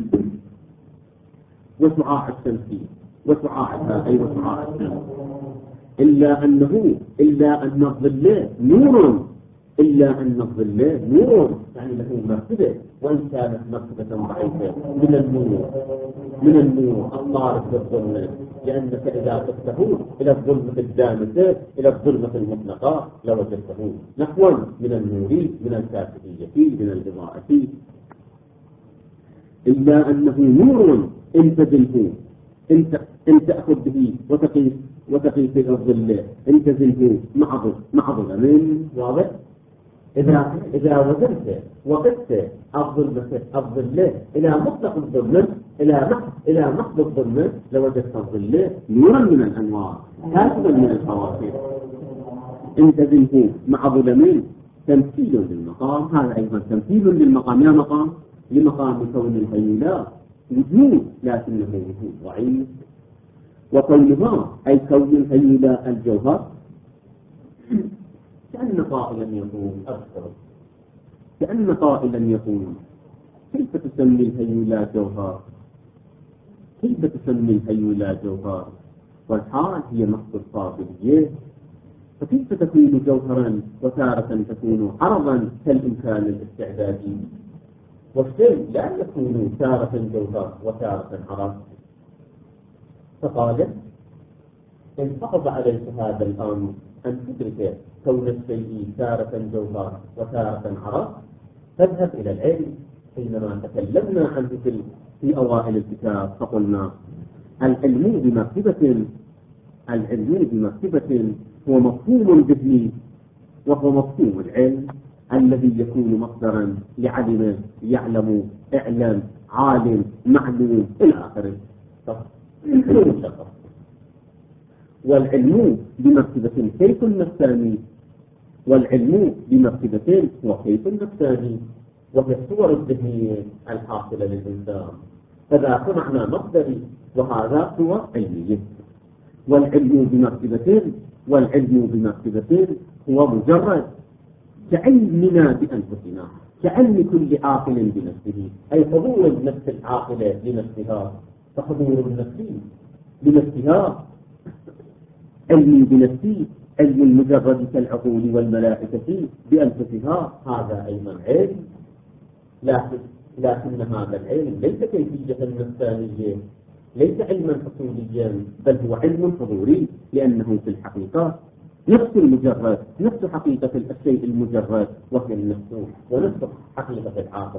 وشعاع الشمس وشعاعها أي وشعاع الشمس، إلا أنه إلا أن الظل نور، إلا أن الظل نور يعني له مرتبة، وإن كانت مرتبة ضعيفة من النور من النور الطارق بالظلمة، لأنك إذا قدته إلى الظلمة الدامسة إلى الظلمة المطلقة لوجدته نحوا من النور من الكافية من الإضاءة. إلا أنه نور إن تزله انت انت تأخذ به وتقيس وتقيس الظل، انت تزله مع مع ظلم. واضح؟ إذا إذا وزنت وقست الظلمة الظل إلى مطلق الظلم إلى محض إلى محض الظلم لوجدت الظل نورا من الأنوار كاتبا من الخواصر. انت تزله مع ظلم تمثيل للمقام، هذا أيضا تمثيل للمقام. يا مقام لمقام كون الهيولة وجود لكنه وجود ضعيف. وكونها أي كون الهيولة الجوهر، كأن قائلا يقول أذكر كأن قائلا يقول كيف تسمي الهيولة جوهر؟ كيف تسمي الهيولة جوهر والحال هي محض القابلية؟ فكيف تكون جوهرا وتارة تكون عرضا كالإمكان الاستعدادي؟ والشيء لا يكون تارة جوهر وتارة عرض. فقال إن صعب عليك هذا الأمر أن تدرك كون الشيء تارة جوهر وتارة عرض، فاذهب إلى العلم. حينما تكلمنا عنه في أوائل الكتاب فقلنا العلم بمرتبة العلم بمرتبة هو مفهوم ذهني، وهو مفهوم العلم الذي يكون مصدرا لعلم يعلم اعلم عالم معلوم إلى آخره. والعلم بمرتبة كيف النفساني، والعلم بمرتبة هو كيف النفساني، وهي الصور الذهنية الحاصلة للإنسان. فذاك معنى مصدري وهذا صور علمية. والعلم بمرتبة والعلم بمرتبة هو مجرد كعلمنا بأنفسنا، كعلم كل عاقل بنفسه، أي حضور النفس العاقلة لنفسها. فحضور النفس بنفسها علمي بنفسي، علم المجرد كالعقول والملائكة بأنفسها، هذا أيضا علم. لكن لكن هذا العلم ليس كيفية نفسانية، ليس علما حصوليا، بل هو علم حضوري، لأنه في الحقيقة نفس المجرد، نفس حقيقة الشيء المجرد وهي النفس، ونفس حقيقة العاقل.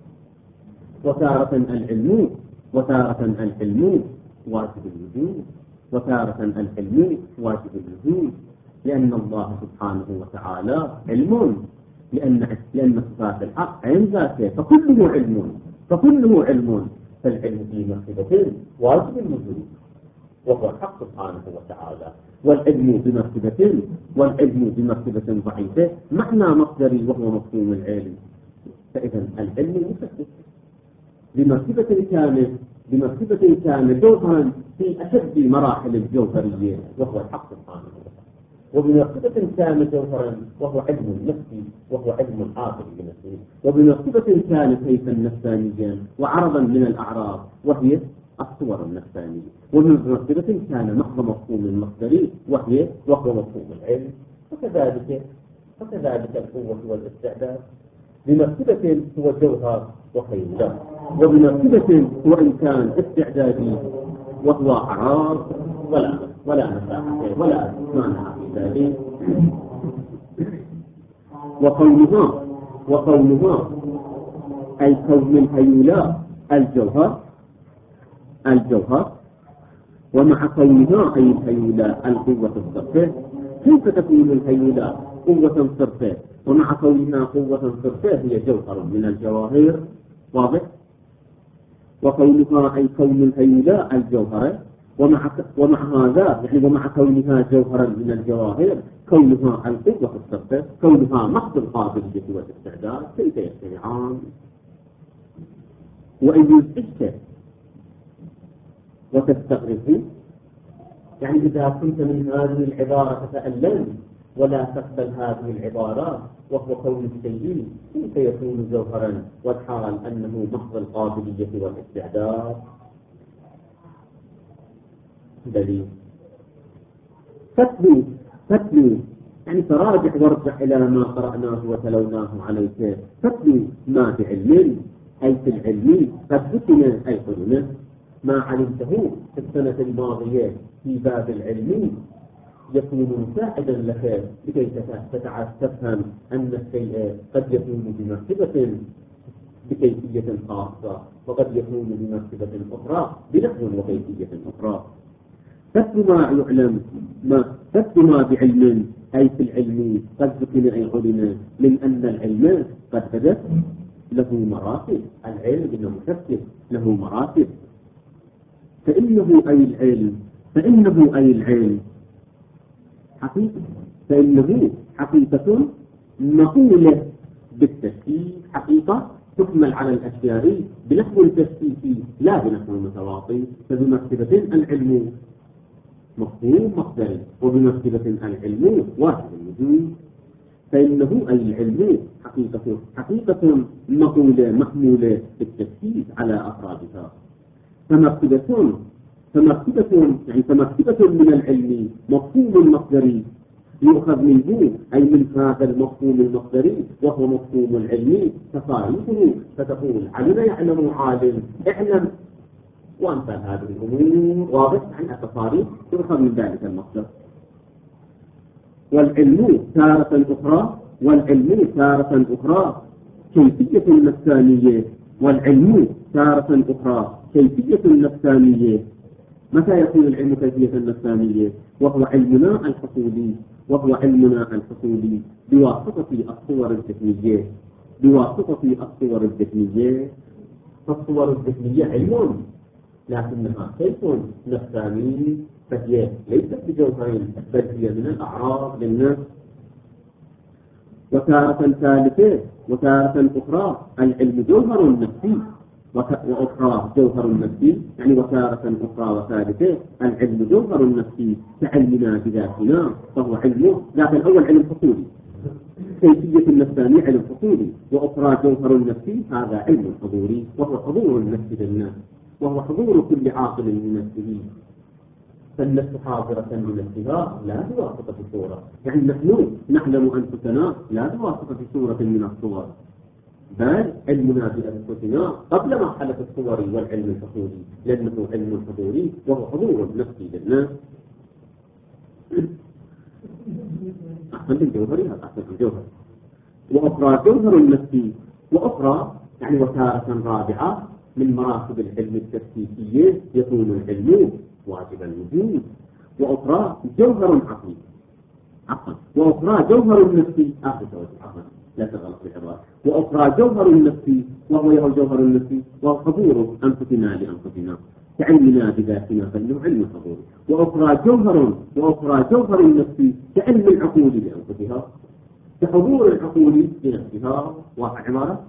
وتارة العلم وتارة العلم واجب الوجود، وتارة العلم واجب الوجود، لأن الله سبحانه وتعالى علم، لأن لأن صفات الحق عين ذاته، فكله علم فكله علم فالعلم في مرتبة واجب الوجود وهو الحق سبحانه وتعالى. والعلم بمرتبة والعلم بمرتبة ضعيفة معنى مصدري وهو مفهوم العلم. فإذا العلم مفسر بمرتبة كامل بمرتبة كامل جوهرا في أشد مراحل الجوهرية وهو الحق سبحانه وتعالى، وبمرتبة كامل جوهرا وهو علم نفسي وهو علم عاقل بنفسه، وبمرتبة كامل كيفا نفسانيا وعرضا من الأعراض وهي الصور النفسانية، وبمرتبة كان محض مفهوم المصدري وهي وهو مفهوم العلم. وكذلك وكذلك القوة والاستعداد بمرتبة هو جوهر وخير، وبمرتبة هو إمكان استعدادي وهو أعراض ولا ولا مساحة ولا معنى في ذلك. وقولها وقولها أي كون الهيولة الجوهر الجوهر ومع كونها أي الهيولاء القوة الصرفة. كيف تكون الهيولاء قوة صرفة ومع كونها قوة صرفة هي جوهر من الجواهر؟ واضح؟ وكونها أي كون الهيولاء الجوهرة، ومع ومع هذا يعني ومع كونها جوهرا من الجواهر كونها القوة الصرفة، كونها محض القابلية والاستعداد، كيف يجتمعان؟ وإن يزعجك وتستغرب، يعني إذا كنت من هذه العبارة تتألم ولا تقبل هذه العبارات وهو كون الشيء، كيف يكون جوهرا والحال أنه محض القابلية والاستعداد؟ دليل فتلو فتلو يعني تراجع وارجع إلى ما قرأناه وتلوناه عليك. فتلو ما بعلم أي في العلم قد ذكر أي قلنا ما علمته في السنة الماضية في باب العلم يكون مساعدا لك لكي تفهم أن الشيء قد يكون بمرتبة بكيفية خاصة وقد يكون بمرتبة أخرى بنحو وكيفية أخرى. تتلو ما يعلم ما تتلو ما بعلم أي في العلم قد ذكر أي علم من أن العلم قد بدت له مراتب. العلم إنه مشكل له مراتب. فإنه أي العلم فإنه أي العلم حقيقة فإنه حقيقة مقولة بالتشكيل، حقيقة تحمل على الأشياء بنحو التشكيك لا بنحو المتواطي. فبمرتبة العلم مفهوم مصدري وبمرتبة العلم واحد الوجود. فإنه أي العلم حقيقة حقيقة مقولة محمولة بالتشكيك على أفرادها. فمرتبة فمرتبة يعني فمرتبة من العلم مفهوم مصدري يؤخذ منه أي من هذا المفهوم المصدري وهو مفهوم العلمي تصاريفه، فتقول علم يعلم عالم اعلم وأمثال هذه الأمور. واضح عن التصاريف تؤخذ من ذلك المصدر. والعلم تارة أخرى والعلم تارة أخرى كيفية نفسانية والعلم تارة أخرى كيفية نفسانية. متى يكون العلم كيفية نفسانية؟ وهو علمنا الحصولي وهو علمنا الحصولي بواسطة الصور الذهنية بواسطة الصور الذهنية. فالصور الذهنية علم لكنها كيف نفساني، فهي ليست بجوهرين بل هي من الأعراض للنفس. وتارة ثالثة وتارة أخرى العلم جوهر نفسي وأخرى جوهر نفسي، يعني وتارة أخرى وثالثة العلم جوهر نفسي كعلمنا بذاتنا فهو علم ذات الأول علم حصولي، كيفية النفسانية علم حصولي، وأخرى جوهر نفسي هذا علم حضوري وهو حضور النفس للناس وهو حضور كل عاقل من نفسه. فالنفس حاضرة بنفسها لا بواسطة صورة، يعني نحن نعلم أنفسنا لا بواسطة صورة من الصور، بل علمنا بأنفسنا قبل مرحلة الصور والعلم الحضوري، لأنه علم حضوري وهو حضور نفسي للناس. أحسن الجوهري هذا أحسن الجوهر. وأخرى جوهر النفسي وأخرى يعني وتارة رابعة من مراتب العلم التفكيكية يكون العلم واجب الوجود. وأخرى جوهر عقلي عقل وأخرى جوهر النفسي آخر عقل لا تغلط بالعبارة. وأخرى جوهر النفسي وهو يهو الجوهر النفسي وهو حضور أنفسنا لأنفسنا كعلمنا بذاتنا فإنه علم حضور. وأخرى جوهر وأخرى جوهر النفسي كعلم العقول لأنفسها كحضور العقول لنفسها واقع عبارة.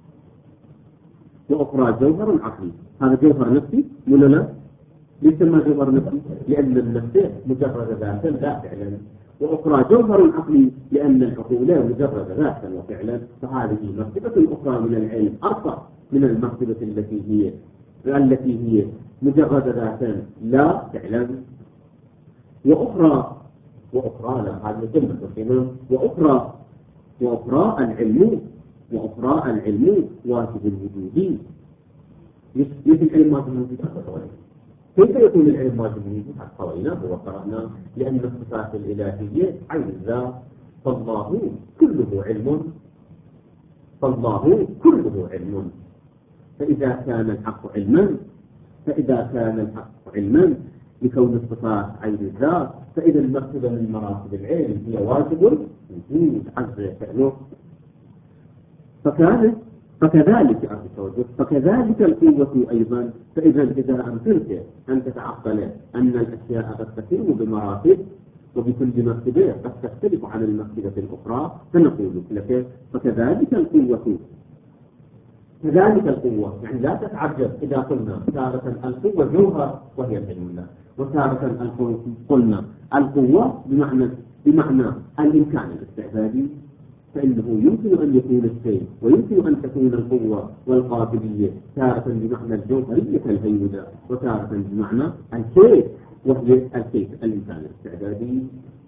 وأخرى جوهر عقلي هذا جوهر نفسي ولا لا؟ ليس ما جوهر نفسي لأن النفس مجرد ذاتا لا فعلا، وأخرى جوهر عقلي لأن العقول مجرد ذاتا وفعلا. فهذه مرتبة أخرى من العلم أرفع من المرتبة التي هي التي هي مجرد ذاتا لا فعلا. وأخرى وأخرى لا هذه كلمة وأخرى وأخرى العلم وأخرى العلم واجب الوجود. مثل العلم واجب الوجود كيف يكون العلم واجب الوجود؟ حقويناه وقرأناه لأن الصفات الإلهية عين الذات، فالله كله علم فالله كله علم. فإذا كان الحق علما فإذا كان الحق علما لكون الصفات عين الذات، فإذا المرتبة من مراتب العلم هي واجب الوجود عز وجل. فكانت فكذلك فكذلك القوة أيضا. فإذا إذا أمكنك أن تتعقل أن الأشياء قد تتم بمراتب، وبكل مرتبة قد تختلف عن المرتبة الأخرى، فنقول لك فكذلك القوة كذلك القوة. يعني لا تتعجب إذا قلنا تارة القوة جوهر وهي العلم الله، وتارة قلنا القوة بمعنى بمعنى الإمكان الاستعدادي، فإنه يمكن أن يكون الشيء ويمكن أن تكون القوة والقابلية تارة بمعنى الجوهرية كالهيولة، وتارة بمعنى الكيف وهي الكيف الإمكان الاستعدادي.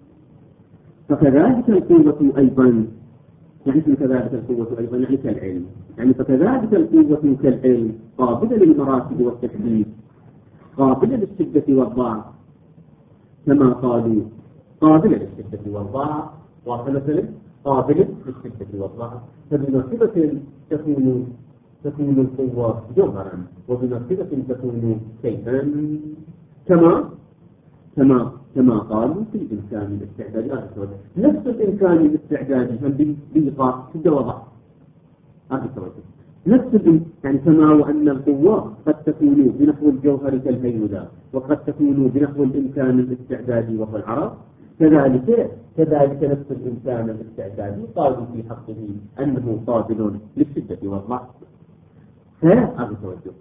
فكذلك القوة أيضا يعني كذلك القوة أيضا يعني كالعلم، يعني فكذلك القوة كالعلم قابلة للمراتب والتكليف، قابلة للشدة والضعف، كما قالوا قابلة للشدة والضعف، ومثلا قابلة للشدة والضعف. فبمرتبة تكون تكون القوة جوهرا، وبمرتبة تكون كيفا، كما كما كما قالوا في الإمكان الاستعدادي. نفس الإمكان الاستعدادي هم بإيقاف شدة وضعف. نفس يعني كما وأن القوة قد تكون بنحو الجوهر كالهيولة، وقد تكون بنحو الإمكان الاستعدادي وهو العرض، كذلك كذلك نفس الإمكان الاستعدادي قالوا في حقه أنه قابل للشدة والضعف. هذا التوجه.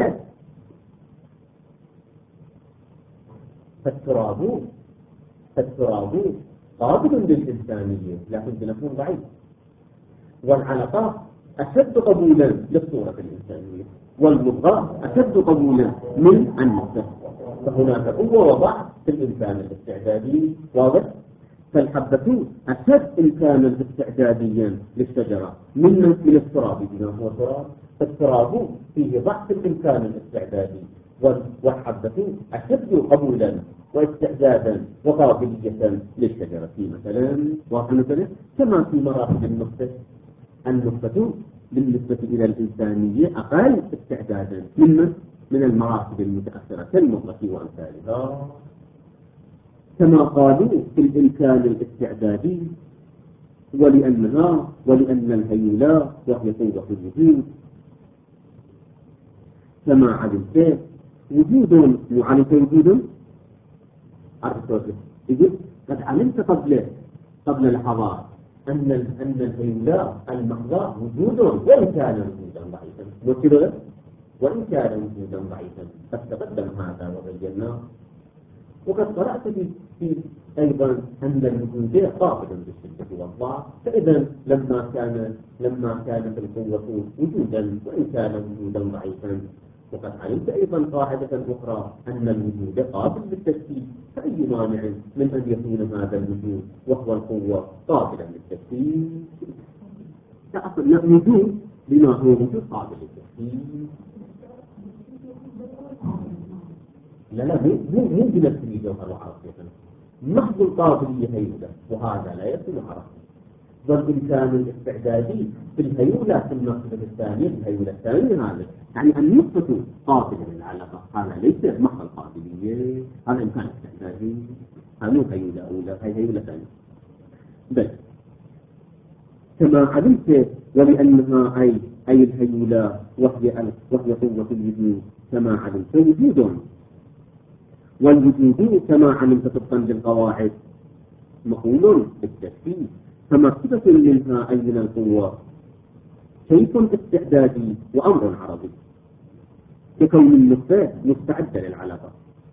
فالتراب فالتراب قابل للإنسانية لكن بنحو ضعيف، والعلقة أشد قبولا للصورة الإنسانية، والمضغة أشد قبولا من النفس. فهناك قوة وضعف في الإمكان الاستعدادي واضح. فالحبة أشد إمكانا استعداديا للشجرة من من التراب، بما هو تراب. فالتراب فيه ضعف الإمكان الاستعدادي، والحبة أشد قبولا واستعدادا وقابلية للشجرة مثلا. ومثلا كما في مراتب النقطة، النقطة بالنسبة إلى الإنسانية أقل استعدادا من من المراتب المتأخرة كالمضغة وأمثالها. كما قالوا في الإمكان الاستعدادي ولأنها ولأن الهيولة وهي قوة الوجود كما علمت وجود وعلمت وجود أرسطو يقول قد علمت قبل قبل لحظات أن أن الهيولة المحضة وجود وإن كان وجودا ضعيفا، وكذا وإن كان وجودا ضعيفا قد تقدم هذا وبيناه. وقد قرأت في, في أيضا أن الوجود قابل بالشدة والضعف. فإذا لما كان لما كانت القوة وجودا وإن كان وجودا ضعيفا، وقد علمت أيضا قاعدة أخرى أن الوجود قابل للتشكيل، فأي مانع من أن يكون هذا الوجود وهو القوة قابلا للتشكيل؟ الوجود بما هو وجود قابل للتشكيل. لا لا مو مو بنفسه جوهر وحركة، محض القابلية هيولة، وهذا لا يكون حركة. والإمكان الاستعدادي في الهيولة في المرتبة الثانية، الهيولة الثانية هذا يعني النقطة قابلة للعلاقة، هذا ليس محض القابلية، هذا إمكان استعدادي، هذا مو هيولة أولى، هي هيولة ثانية. بل كما علمت ولأنها أي أي الهيولة وهي وهي قوة الوجود كما علمت وجود، والوجود كما علمت طبقا للقواعد مقول بالتشكيل، فمرتبة منها أي من القوة شيء استعدادي وأمر عرضي، ككون النقطة مستعدة للعلاقة.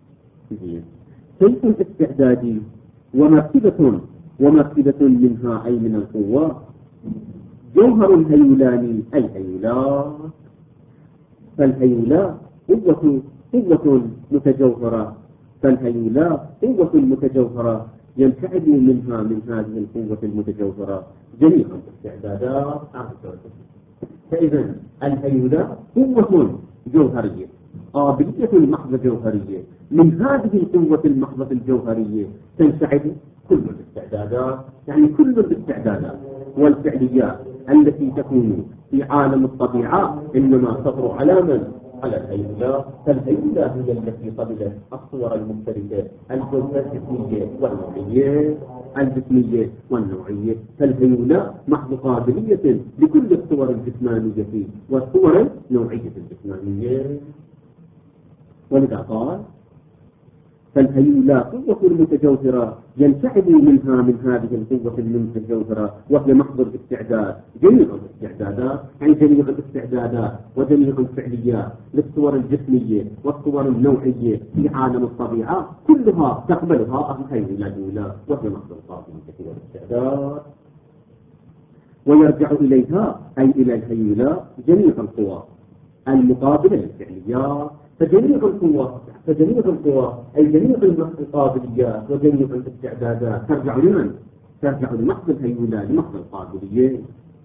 شيء استعدادي ومرتبة ومرتبة منها أي من القوة جوهر الهيولان أي هيولا. فالهيولا قوة قوة متجوهرة، فالهيولا قوة متجوهرة ينفعل منها من هذه القوة المتجوهرة جميع الاستعدادات. فإذا الهيولة قوة جوهرية قابلية المحضة جوهرية، من هذه القوة المحضة الجوهرية تنسحب كل الاستعدادات، يعني كل الاستعدادات والفعليات التي تكون في عالم الطبيعة إنما تطر على من؟ على الهيولة، فالهيولة هي التي قبلت الصور المختلفة الجسمية والنوعية الجسمية والنوعية، فالهيولة محض قابلية لكل الصور الجسمانية والصور النوعية الجسمانية. ولذا قال فالهيولة قوة المتجوهرة ينسحب منها من هذه القوة المتجوهرة وهي محض الاستعداد، جميع الاستعدادات عن جميع الاستعدادات وجميع الفعليات للصور الجسمية والصور النوعية في عالم الطبيعة كلها تقبلها الهيولة الأولى وهي محض القابلية والاستعداد. ويرجع إليها أي إلى الهيولة جميع القوى المقابلة للفعليات، فجميع القوى فجميع القوى أي جميع القابليات وجميع الاستعدادات ترجع لمن؟ ترجع لمحض الهيولة لمحض القابلية.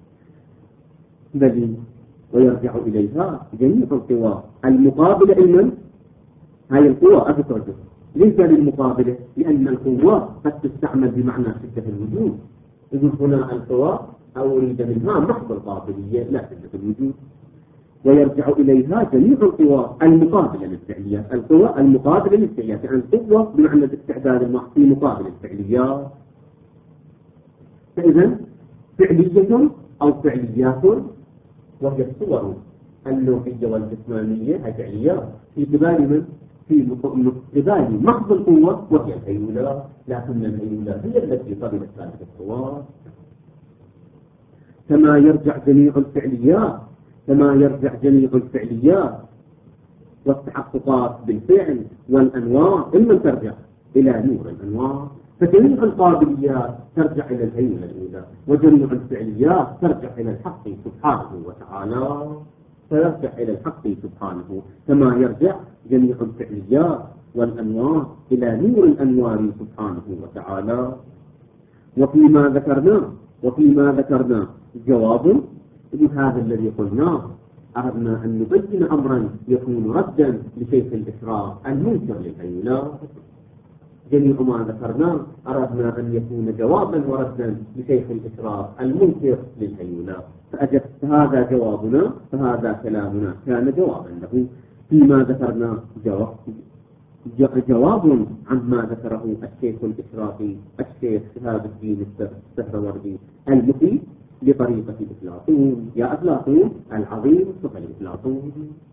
بل ويرجع إليها جميع القوى المقابلة لمن؟ هاي القوى أفترجع ليس للمقابلة، لأن القوى قد تستعمل بمعنى شدة الوجود، إذن هنا القوى أو أريد منها محض القابلية لا شدة الوجود. ويرجع إليها جميع القوى المقابلة للفعليات، القوى المقابلة للفعليات، يعني القوة بمعنى الاستعداد المحضي مقابل الفعليات. فإذا فعلية أو فعليات وهي الصور النوعية والجسمانية هي فعليات في قبال من؟ في قبال محض القوة وهي الهيولة، لكن الهيولة هي التي قبلت هذه القوى. كما يرجع جميع الفعليات كما يرجع جميع الفعليات والتحققات بالفعل والأنواع إما ترجع إلى نور الأنواع، فجميع القابليات ترجع إلى الهيولة الأولى، وجميع الفعليات ترجع إلى الحق سبحانه وتعالى ترجع إلى الحق سبحانه، كما يرجع جميع الفعليات والأنواع إلى نور الأنوار سبحانه وتعالى. وفيما ذكرنا وفيما ذكرنا جواب لهذا الذي قلناه، أردنا أن نبين أمرا يكون ردا لشيخ الإشراق المنكر للهيولة. جميع ما ذكرناه أردنا أن يكون جوابا وردا لشيخ الإشراق المنكر للهيولة، فأجبت هذا جوابنا فهذا كلامنا كان جوابا له. فيما ذكرنا جواب جواب عما ذكره الشيخ الإشراقي الشيخ شهاب الدين السهروردي المفيد بطريقة أفلاطون. يا أفلاطون العظيم صفة أفلاطون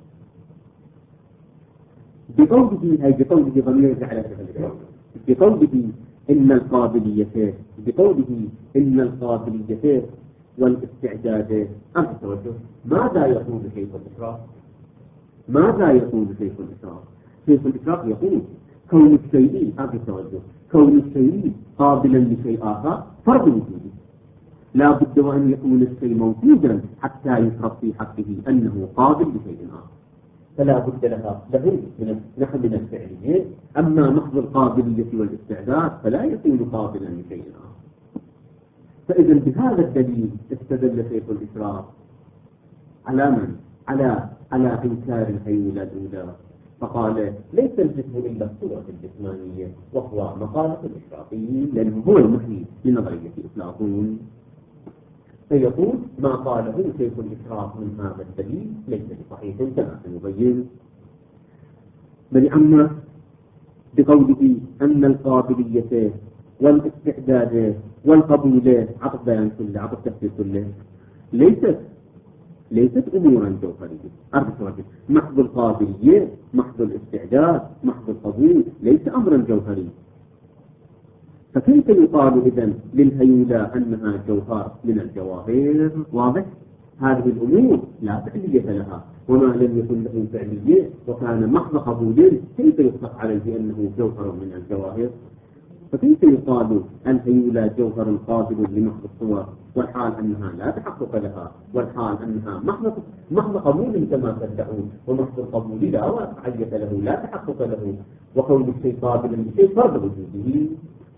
بقوله هي بقوله ضمير على بقوله إن القابلية بقوله إن القابلية والاستعداد أنت توجه. ماذا يقول شيخ الإشراق؟ ماذا يقول شيخ الإشراق؟ شيخ الإشراق يقول كون الشيء أنت توجه كون الشيء قابلا لشيء آخر فرض وجوده، لا بد وأن يكون الشيء موجودا حتى يفرض في حقه أنه قابل لشيء آخر، فلا بد لها له من نحو من الفعلية. أما محض القابلية والاستعداد فلا يكون قابلا لشيء آخر. فإذا بهذا الدليل استدل شيخ الإشراق على من؟ على على إنكار الهيولة الأولى، فقال ليس الجسم إلا الصورة الجسمانية، وهو مقالة الإشراقيين لأنه هو المحيي لنظرية أفلاطون. فيقول ما قاله شيخ الإشراق من هذا الدليل ليس بصحيح كما سنبين. بل أما بقوله أن القابلية والاستعداد والقبول عطف بيان كله عطف تفسير كله ليست ليست أمورا جوهرية أربع محض القابلية محض الاستعداد محض القبول ليس أمرا جوهري. فكيف يقال إذن للهيولة أنها جوهر من الجواهر؟ واضح؟ هذه الأمور لا فعلية لها، وما لم يكن له فعلية وكان محض قبول كيف يطلق عليه أنه جوهر من الجواهر؟ فكيف يقال الهيولة جوهر قابل لمحض الصور والحال أنها لا تحقق لها، والحال أنها محض محض قبول كما تدعون، ومحض القبول لا واقعية له لا تحقق له، وكون الشيء قابلا لشيء فرض وجوده.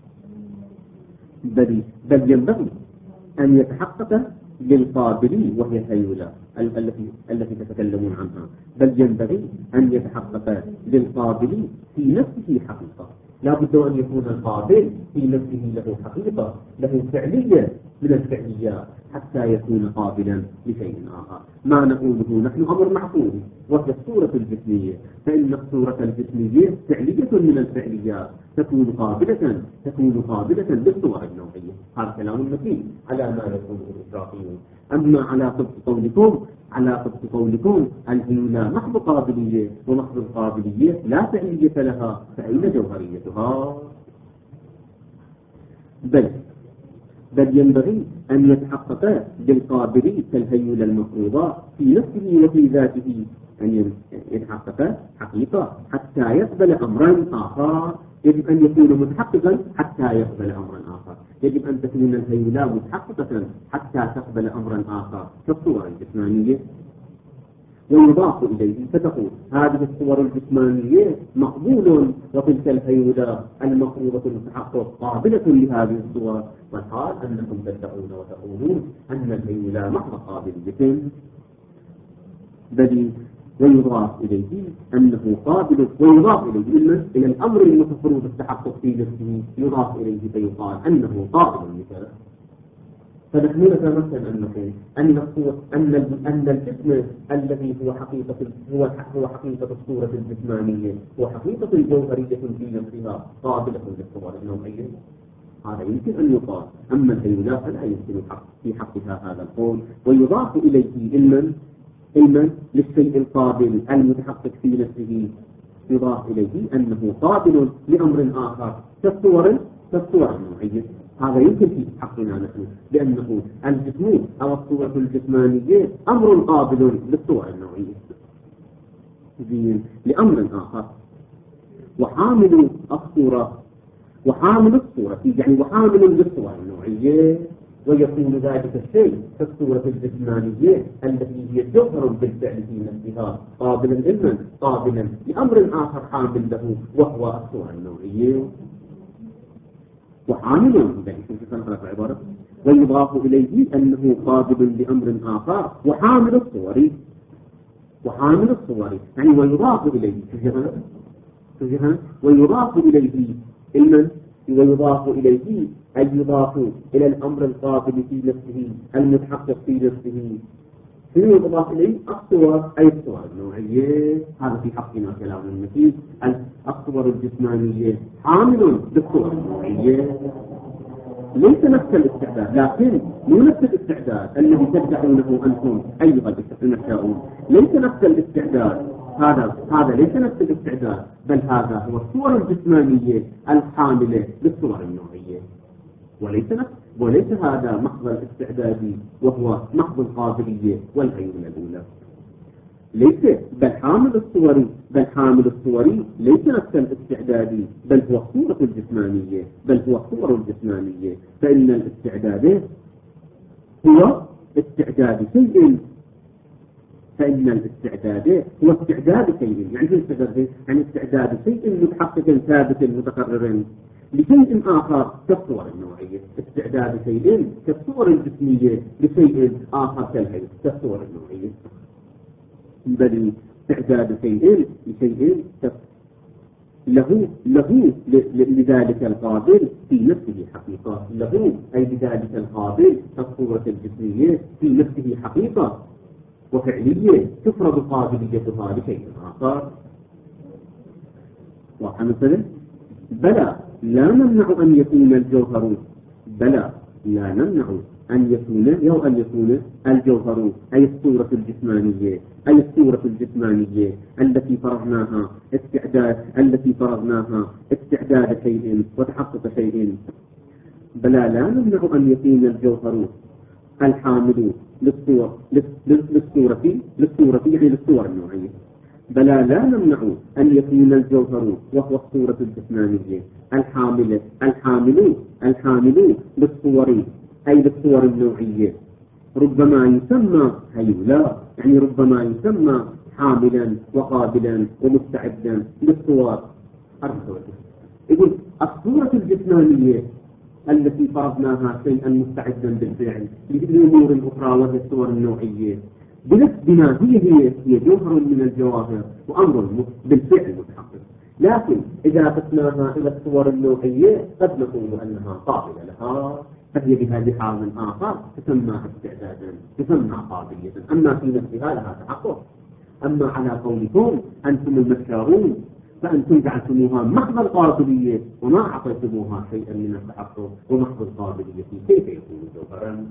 بل بل ينبغي أن يتحقق للقابل وهي الهيولة التي التي تتكلمون عنها، بل ينبغي أن يتحقق للقابل في نفسه حقيقة، لا بد أن يكون القابل في نفسه له حقيقة، له فعلية من الفعليات حتى يكون قابلا لشيء آخر. ما نقوله نحن أمر محفوظ وهي الصورة الجسمية، فإن الصورة الجسمية فعلية من الفعليات تكون قابلة تكون قابلة للصور النوعية. هذا كلام متين على ما يقوله الإشراقيون. أما على طبق قولكم على طبق قولكم الهيولة محض قابلية، ومحض القابلية لا فعلية لها، فأين جوهريتها؟ بل بل ينبغي أن يتحقق بالقابلي كالهيولة المفروضة في نفسه وفي ذاته، أن يتحقق حقيقة حتى يقبل أمرا آخر. يجب أن يكون متحققا حتى يقبل أمرا آخر، يجب أن تكون الهيولة متحققة حتى تقبل أمرا آخر كالصور الجسمانية. ويضاف إليه فتقول هذه الصور الجسمانية مقبول، وتلك الهيولة المفروضة المتحقق قابلة لهذه الصور، والحال أنكم تدعون وتقولون أن الهيولة محض قابلية. بل ويضاف إليه أنه قابل، ويضاف إليه إلى الأمر المفروض التحقق في نفسه يضاف إليه فيقال أنه قابل مثلا. فنحن نتمثل أنه أن الصور أن أن الجسم الذي هو حقيقة هو هو حقيقة الصورة الجسمانية هو حقيقة جوهرية في نفسها قابلة للصور النوعية. هذا يمكن أن يقال. أما الهيولة فلا يمكن حق في حقها هذا القول. ويضاف إليه علما علما للشيء القابل المتحقق في نفسه، يضاف إليه أنه قابل لأمر آخر كالصور كالصور النوعية. هذا يمكن في حقنا نحن، لأنه الجسم أو الصورة الجسمانية أمر قابل للصور النوعية لأمر آخر. وحامل الصورة وحامل الصورة يعني وحامل للصور النوعية، ويكون ذلك الشيء كالصورة الجسمانية التي هي جوهر بالفعل في نفسها قابلا علما قابلا لأمر آخر حامل له وهو الصورة النوعية. وحامل عبارة ويضاف إليه أنه قابل لأمر آخر وحامل الصور وحامل الصور يعني ويضاف إليه ويضاف إليه علما ويضاف إليه أي يضاف إلى الأمر القابل في نفسه المتحقق في نفسه، يضاف إليه الصور أي الصور النوعية. هذا في حقنا كلام المتين. الصور الجسمانية حامل بالصور النوعية، ليس نفس الاستعداد، لكن مو نفس الاستعداد الذي تدعونه أنتم أيها المشاؤون، ليس نفس الاستعداد هذا هذا ليس نفس الاستعداد، بل هذا هو الصور الجسمانية الحاملة للصور النوعية، وليس نفس وليس هذا محض الاستعداد وهو محض القابلية والهيولة الأولى. ليس بل حامل الصور بل حامل الصور ليس نفس الاستعداد، بل هو الصورة الجسمانية بل هو الصور الجسمانية. فإن الاستعداد هو استعداد شيء فإن الاستعداد هو استعداد شيء يعني استعداد يعني استعداد شيء متحقق ثابت متقرر لشيء آخر كالصور النوعية، استعداد شيء كالصور الجسمية لشيء آخر كالهيئة كالصور النوعية. بل استعداد شيء لشيء له له لذلك القابل في نفسه حقيقة، له أي لذلك القابل كالصورة الجسمية في نفسه حقيقة وفعلية تفرض قابليتها لشيء آخر. واضح مثلا؟ بلى لا نمنع أن يكون الجوهر بلى لا نمنع أن يكون أو أن يكون الجوهر أي الصورة الجسمانية أي الصورة الجسمانية التي فرضناها استعداد التي فرضناها استعداد شيء وتحقق شيء. بلى لا نمنع أن يكون الجوهر الحامل للصور للصورة للصورة يعني للصور النوعية. بلى لا نمنع أن يكون الجوهر وهو الصورة الجسمانية الحامل الحامل الحامل للصور أي للصور النوعية ربما يسمى هيولة يعني ربما يسمى حاملا وقابلا ومستعدا للصور. يقول الصورة الجسمانية التي فرضناها شيئا مستعدا بالفعل لأمور أخرى وهي الصور النوعية بنفس بما هي هي هي جوهر من الجواهر وأمر بالفعل متحقق. لكن إذا قسناها إلى الصور النوعية قد نقول أنها قابلة لها، فهي بهذه حال آخر تسمى استعدادا، تسمى قابلية، أما في نفسها لها تحقق. أما على قولكم أنتم المشارون فأنتم جعلتموها محض القابلية وما أعطيتموها شيئا من التحقق ومحض القابلية، كيف يكون جوهرا؟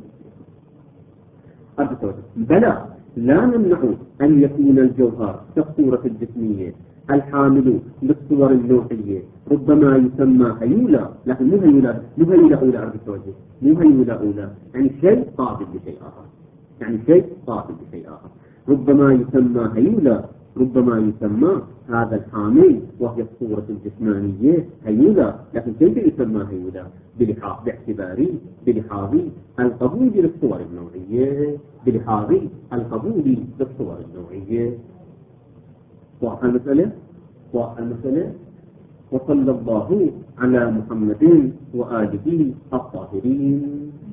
بلى لا نمنع أن يكون الجوهر كالصورة الجسمية الحامل للصور النوعية ربما يسمى هيولى، لكن مو هيولى مو هيولى أولى عرض التوجه، مو هيولى أولى، يعني شيء قابل لشيء آخر، يعني شيء قابل لشيء آخر. ربما يسمى هيولى، ربما يسمى هذا الحامل وهي الصورة الجسمانية هيولى، لكن كيف يسمى هيولى؟ باعتبار بلحاظ القبول للصور النوعية، بلحاظ القبول للصور النوعية. واضح المسألة؟ واضح المسألة؟ وصلى الله على محمد وآله الطاهرين.